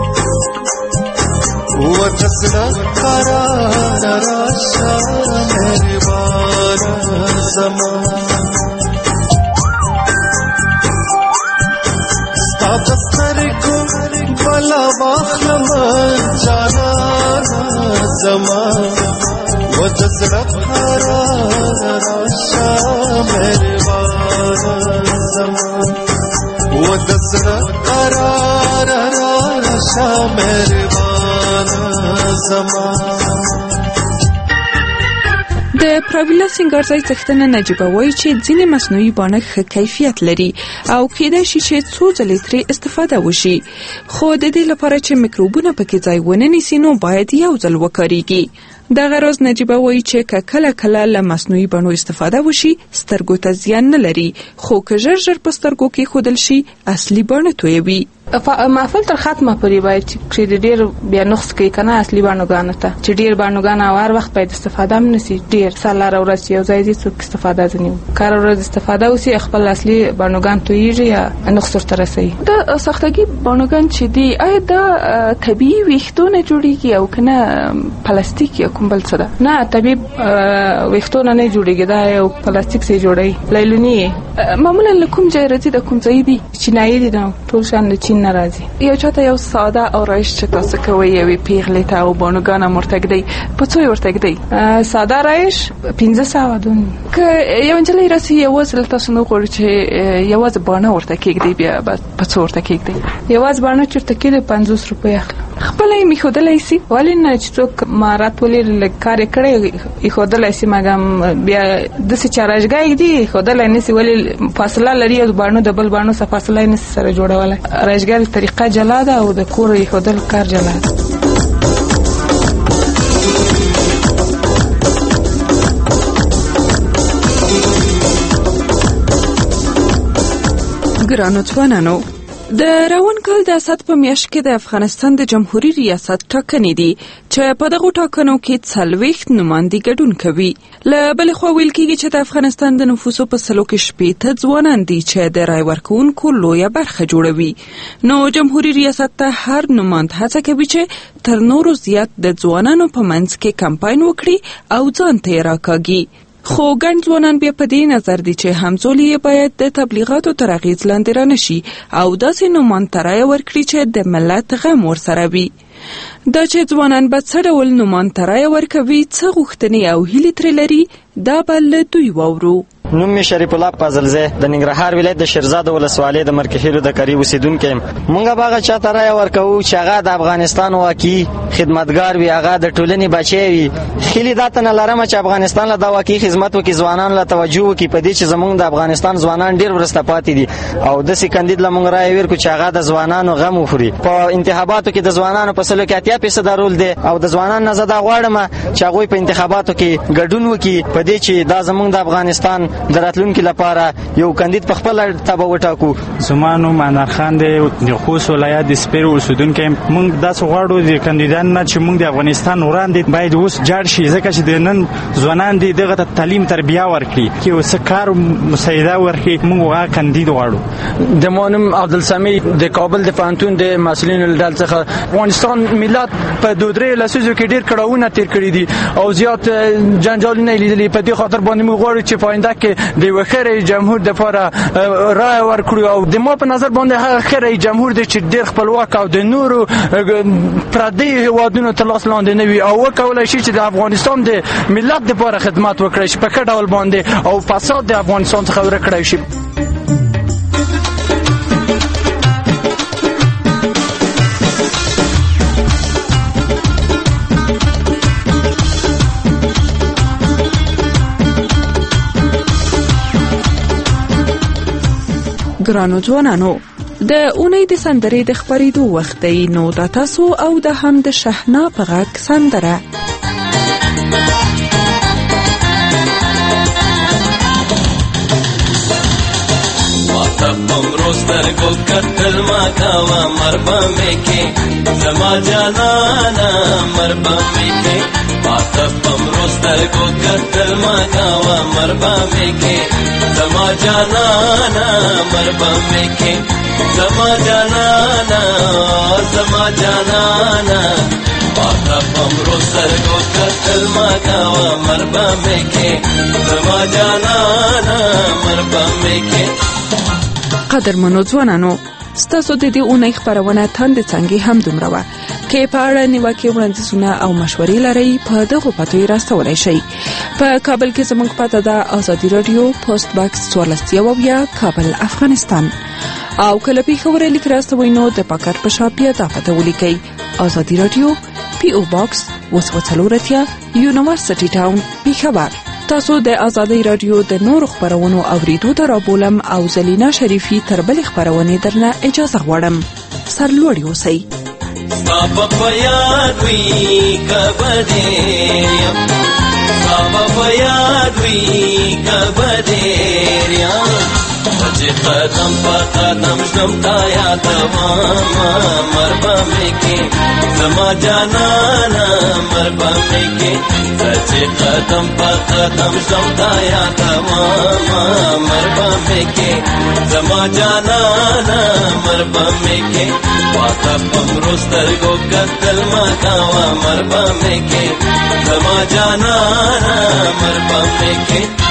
ودسنا قرار راشا مهربان زمان ستا دسترگو بلا واخلم جانا زمان ودسنا قرار راشا مهربان زمان ودسنا قرار راشا مهربان زمان. د پراویلا سینګارځای څښتنه نجیبه وایي چې ځینې مصنوعي باڼه ښه کیفیت لري او کېدای شي چې څو ځلې ترې استفاده وشي، خو د دې لپاره چې میکروبونه پکې ځای ونه نیسي نو باید یو ځل وکاریږي. دغه راز نجیبه وایي چې کله کله له مصنوعي بڼو استفاده وشي سترګو ته زیان نه لري، خو که ژر ژر په سترګو کې ښودل شي اصلي بڼه تویوي. محفل تر ختمه پورې باید چې ډېر بیا نقص کوي کنه اصلي بانوګانو ته چې ډېر بانوګان هر وخت باید استفاده هم نشي، ډېر سالار ورځ یو ځای دي څوک استفاده ځنی کار ورځ استفاده وسی خپل اصلي بانوګان تویږي یا نقص ورته رسي. د سختګي بانوګان چې دی آیا دا طبيعي ویښتونه جوړیږي او کنه پلاستیک یا کوم بل څه ده؟ نه طبيعي ویښتونه نه جوړیږي، دا یو پلاستیک سي جوړي لیلونی. معمولا له کوم ځای راځي د کوم ځای دی؟ چینایي دي نو ټول شان چین ناراضي. یو چاته یو ساده آرایش چې تاسو کوي یوې پیغلې ته او بانوګانه مرتګدي په څو ورتګدي؟ ساده آرایش 1500 دون. که یو انجلۍ راسي یوازې تاسو نو غواړئ چې یوازې باڼه ورته کېږدي بیا په څو ورته کېږدي؟ یوازې باڼه چېرته کېږدي 50 روپۍ اخلي. خپله یې میښودلی سي؟ ولې نه چې څوک مهارت ولري لږ کار یې کړی ایښودلی سي، مګم بیا داسې چې آرایشګاه ږدي ایښودلی نه سي، ولې فاصله لري او باڼو د بل باڼو څخه فاصله یې نه سي سره جوړولی. آرایشګاه طریقه جلا ده او د کور ایښودل کار جلا ده. ګرانو ځوانانو، د روان کال د اسد په میاشت کې د افغانستان د جمهوریت ریاست ټاکنې دي چې په دغه ټاکنو کې 40 نماینده ګډون کوي. له بل خوا ویل کېږي چې د افغانستان د نفوسو په سلو کې 80 ځوانان دي چې د رای ورکوونکو لویه برخه جوړوي. نو جمهوریت ریاست ته هر نماینده هڅه کوي چې تر نورو زیات د ځوانانو په منځ کې کمپاین وکړي او ځان ته یې راکاږي. خو ګڼ ځوانان بیا په دې نظر دي چې همزولي باید د تبلیغاتو تر اغېز لاندې رانشي او داسې نومان ته رایه ورکړي چې د ملت غم ورسره وي. دا چې ځوانان به څه ډول نومان ته رایه ورکوي، څه غوښتنې او هیلې ترې لري، دا به له دوی واورو. نوم می شریف الله فاضلزی د ننګرهار ولایت د شیرزاد ولسوالۍ د مرکهیلو د قریب اوسیدونکو یم. مونږ باغه چاته رای ورکوو چې هغه د افغانستان واقعي خدمتګار وي، هغه د ټولنې بچی وي. خېلی دا تنه لرم چې افغانستان له دا واقعي خدمت وکړي، ځوانان له توجه وکړي په دې چې زمونږ د افغانستان ځوانان ډیر ورسته پاتې دي او د سې کاندید له مونږ رای ورکو چې هغه د ځوانانو غم وخوري. په انتخاباتو کې د ځوانانو په سلو کې 80% رول دی او د ځوانانو نه زده غواړم چې هغه په انتخاباتو کې ګډون وکړي په دې چې دا زمونږ د افغانستان د راتلونکي لپاره یو کاندید په خپل تبه وټاکو. زمانو منار خان د خوست ولایت د سپیر اوسیدونکو موږ داسې غواړو د کاندیدان نه چې موږ د افغانستان وړاندې باید اوس جوړ شي، ځکه چې د نن ځوانان دي دغه تعلیم تربیه ورکړي چې اوس کار مساعده ورکړي. موږ هغه کاندید غواړو. د مونم عبدالسمی د کابل د پانتون د مسؤلینو له څخه افغانستان ملت په دوه درې لسیزو کې ډیر کړهونه تیر کړی دي او زیات جنجالونه لیدلي. په دې خاطر باندې موږ غواړو چې په آینده کې د وخره جمهور د لپاره رای ورکړو او د ما په نظر باندې هغه خره جمهور د چې ډیر خپلواک او د نورو پردي هوادونو تر لاس لاندې نه وي او وکولای شي چې د افغانستان د ملت لپاره خدمت وکړي چې په کډه ډول باندې او فساد د افغانستان څخه ورکړای شي. ګرانو ځوانانو، د اونۍ د سندرې د خبرېدو وخت دی، نو د تاسو او د هم د شهنا په غږ سندره. سترګو کتل ما کاوه مربا مې کې زما جانانا مربا مې کې ماته پمرو سترګو کتل ما کاوه مربا مې کې زما جانانا مربا مې کې زما جانانا ماته پمرو سترګو کتل ما کاوه مربه مې کې زما جانانه مربه مې کې. قدرمنو ځوانانو، ستاسو د دې اونۍ خپرونه تاند څنګه هم دومره وه. کې په اړه نیوکې وړاندیزونه او مشورې لرئ په دغو پتو یې راستولی شئ. په کابل کې زموږ پته ده آزادي رادیو پوسټ باکس 14 کابل افغانستان. او کله پیښور لیک راستوئ نو د پاکټ په شا بیا دا پته ولیکئ: آزادي رادیو PO باکس 4 یونیورسيټي ټاون پیښور. تاسو د آزادۍ رادیو د نورو خبرونو اوریدو ته رابولم او زلینا شریفي تر بلې خبرونې درنه اجازه غواړم. سرلوړي اوسئ. ستا په یاد وي کبه ډېر یم، ستا په یاد وي کبه ډېر یم، چې قدم په قدم شم تا یادومه مربه مې کې زما جانانه مربه مې کې، چې قدم په قدم شم تا یادومه مربه مې کې زما جانانه مربه مې کې، ماته پمرو سترګو کتل ما کاوه مربه مې کې زما جانانه مربه مې کې.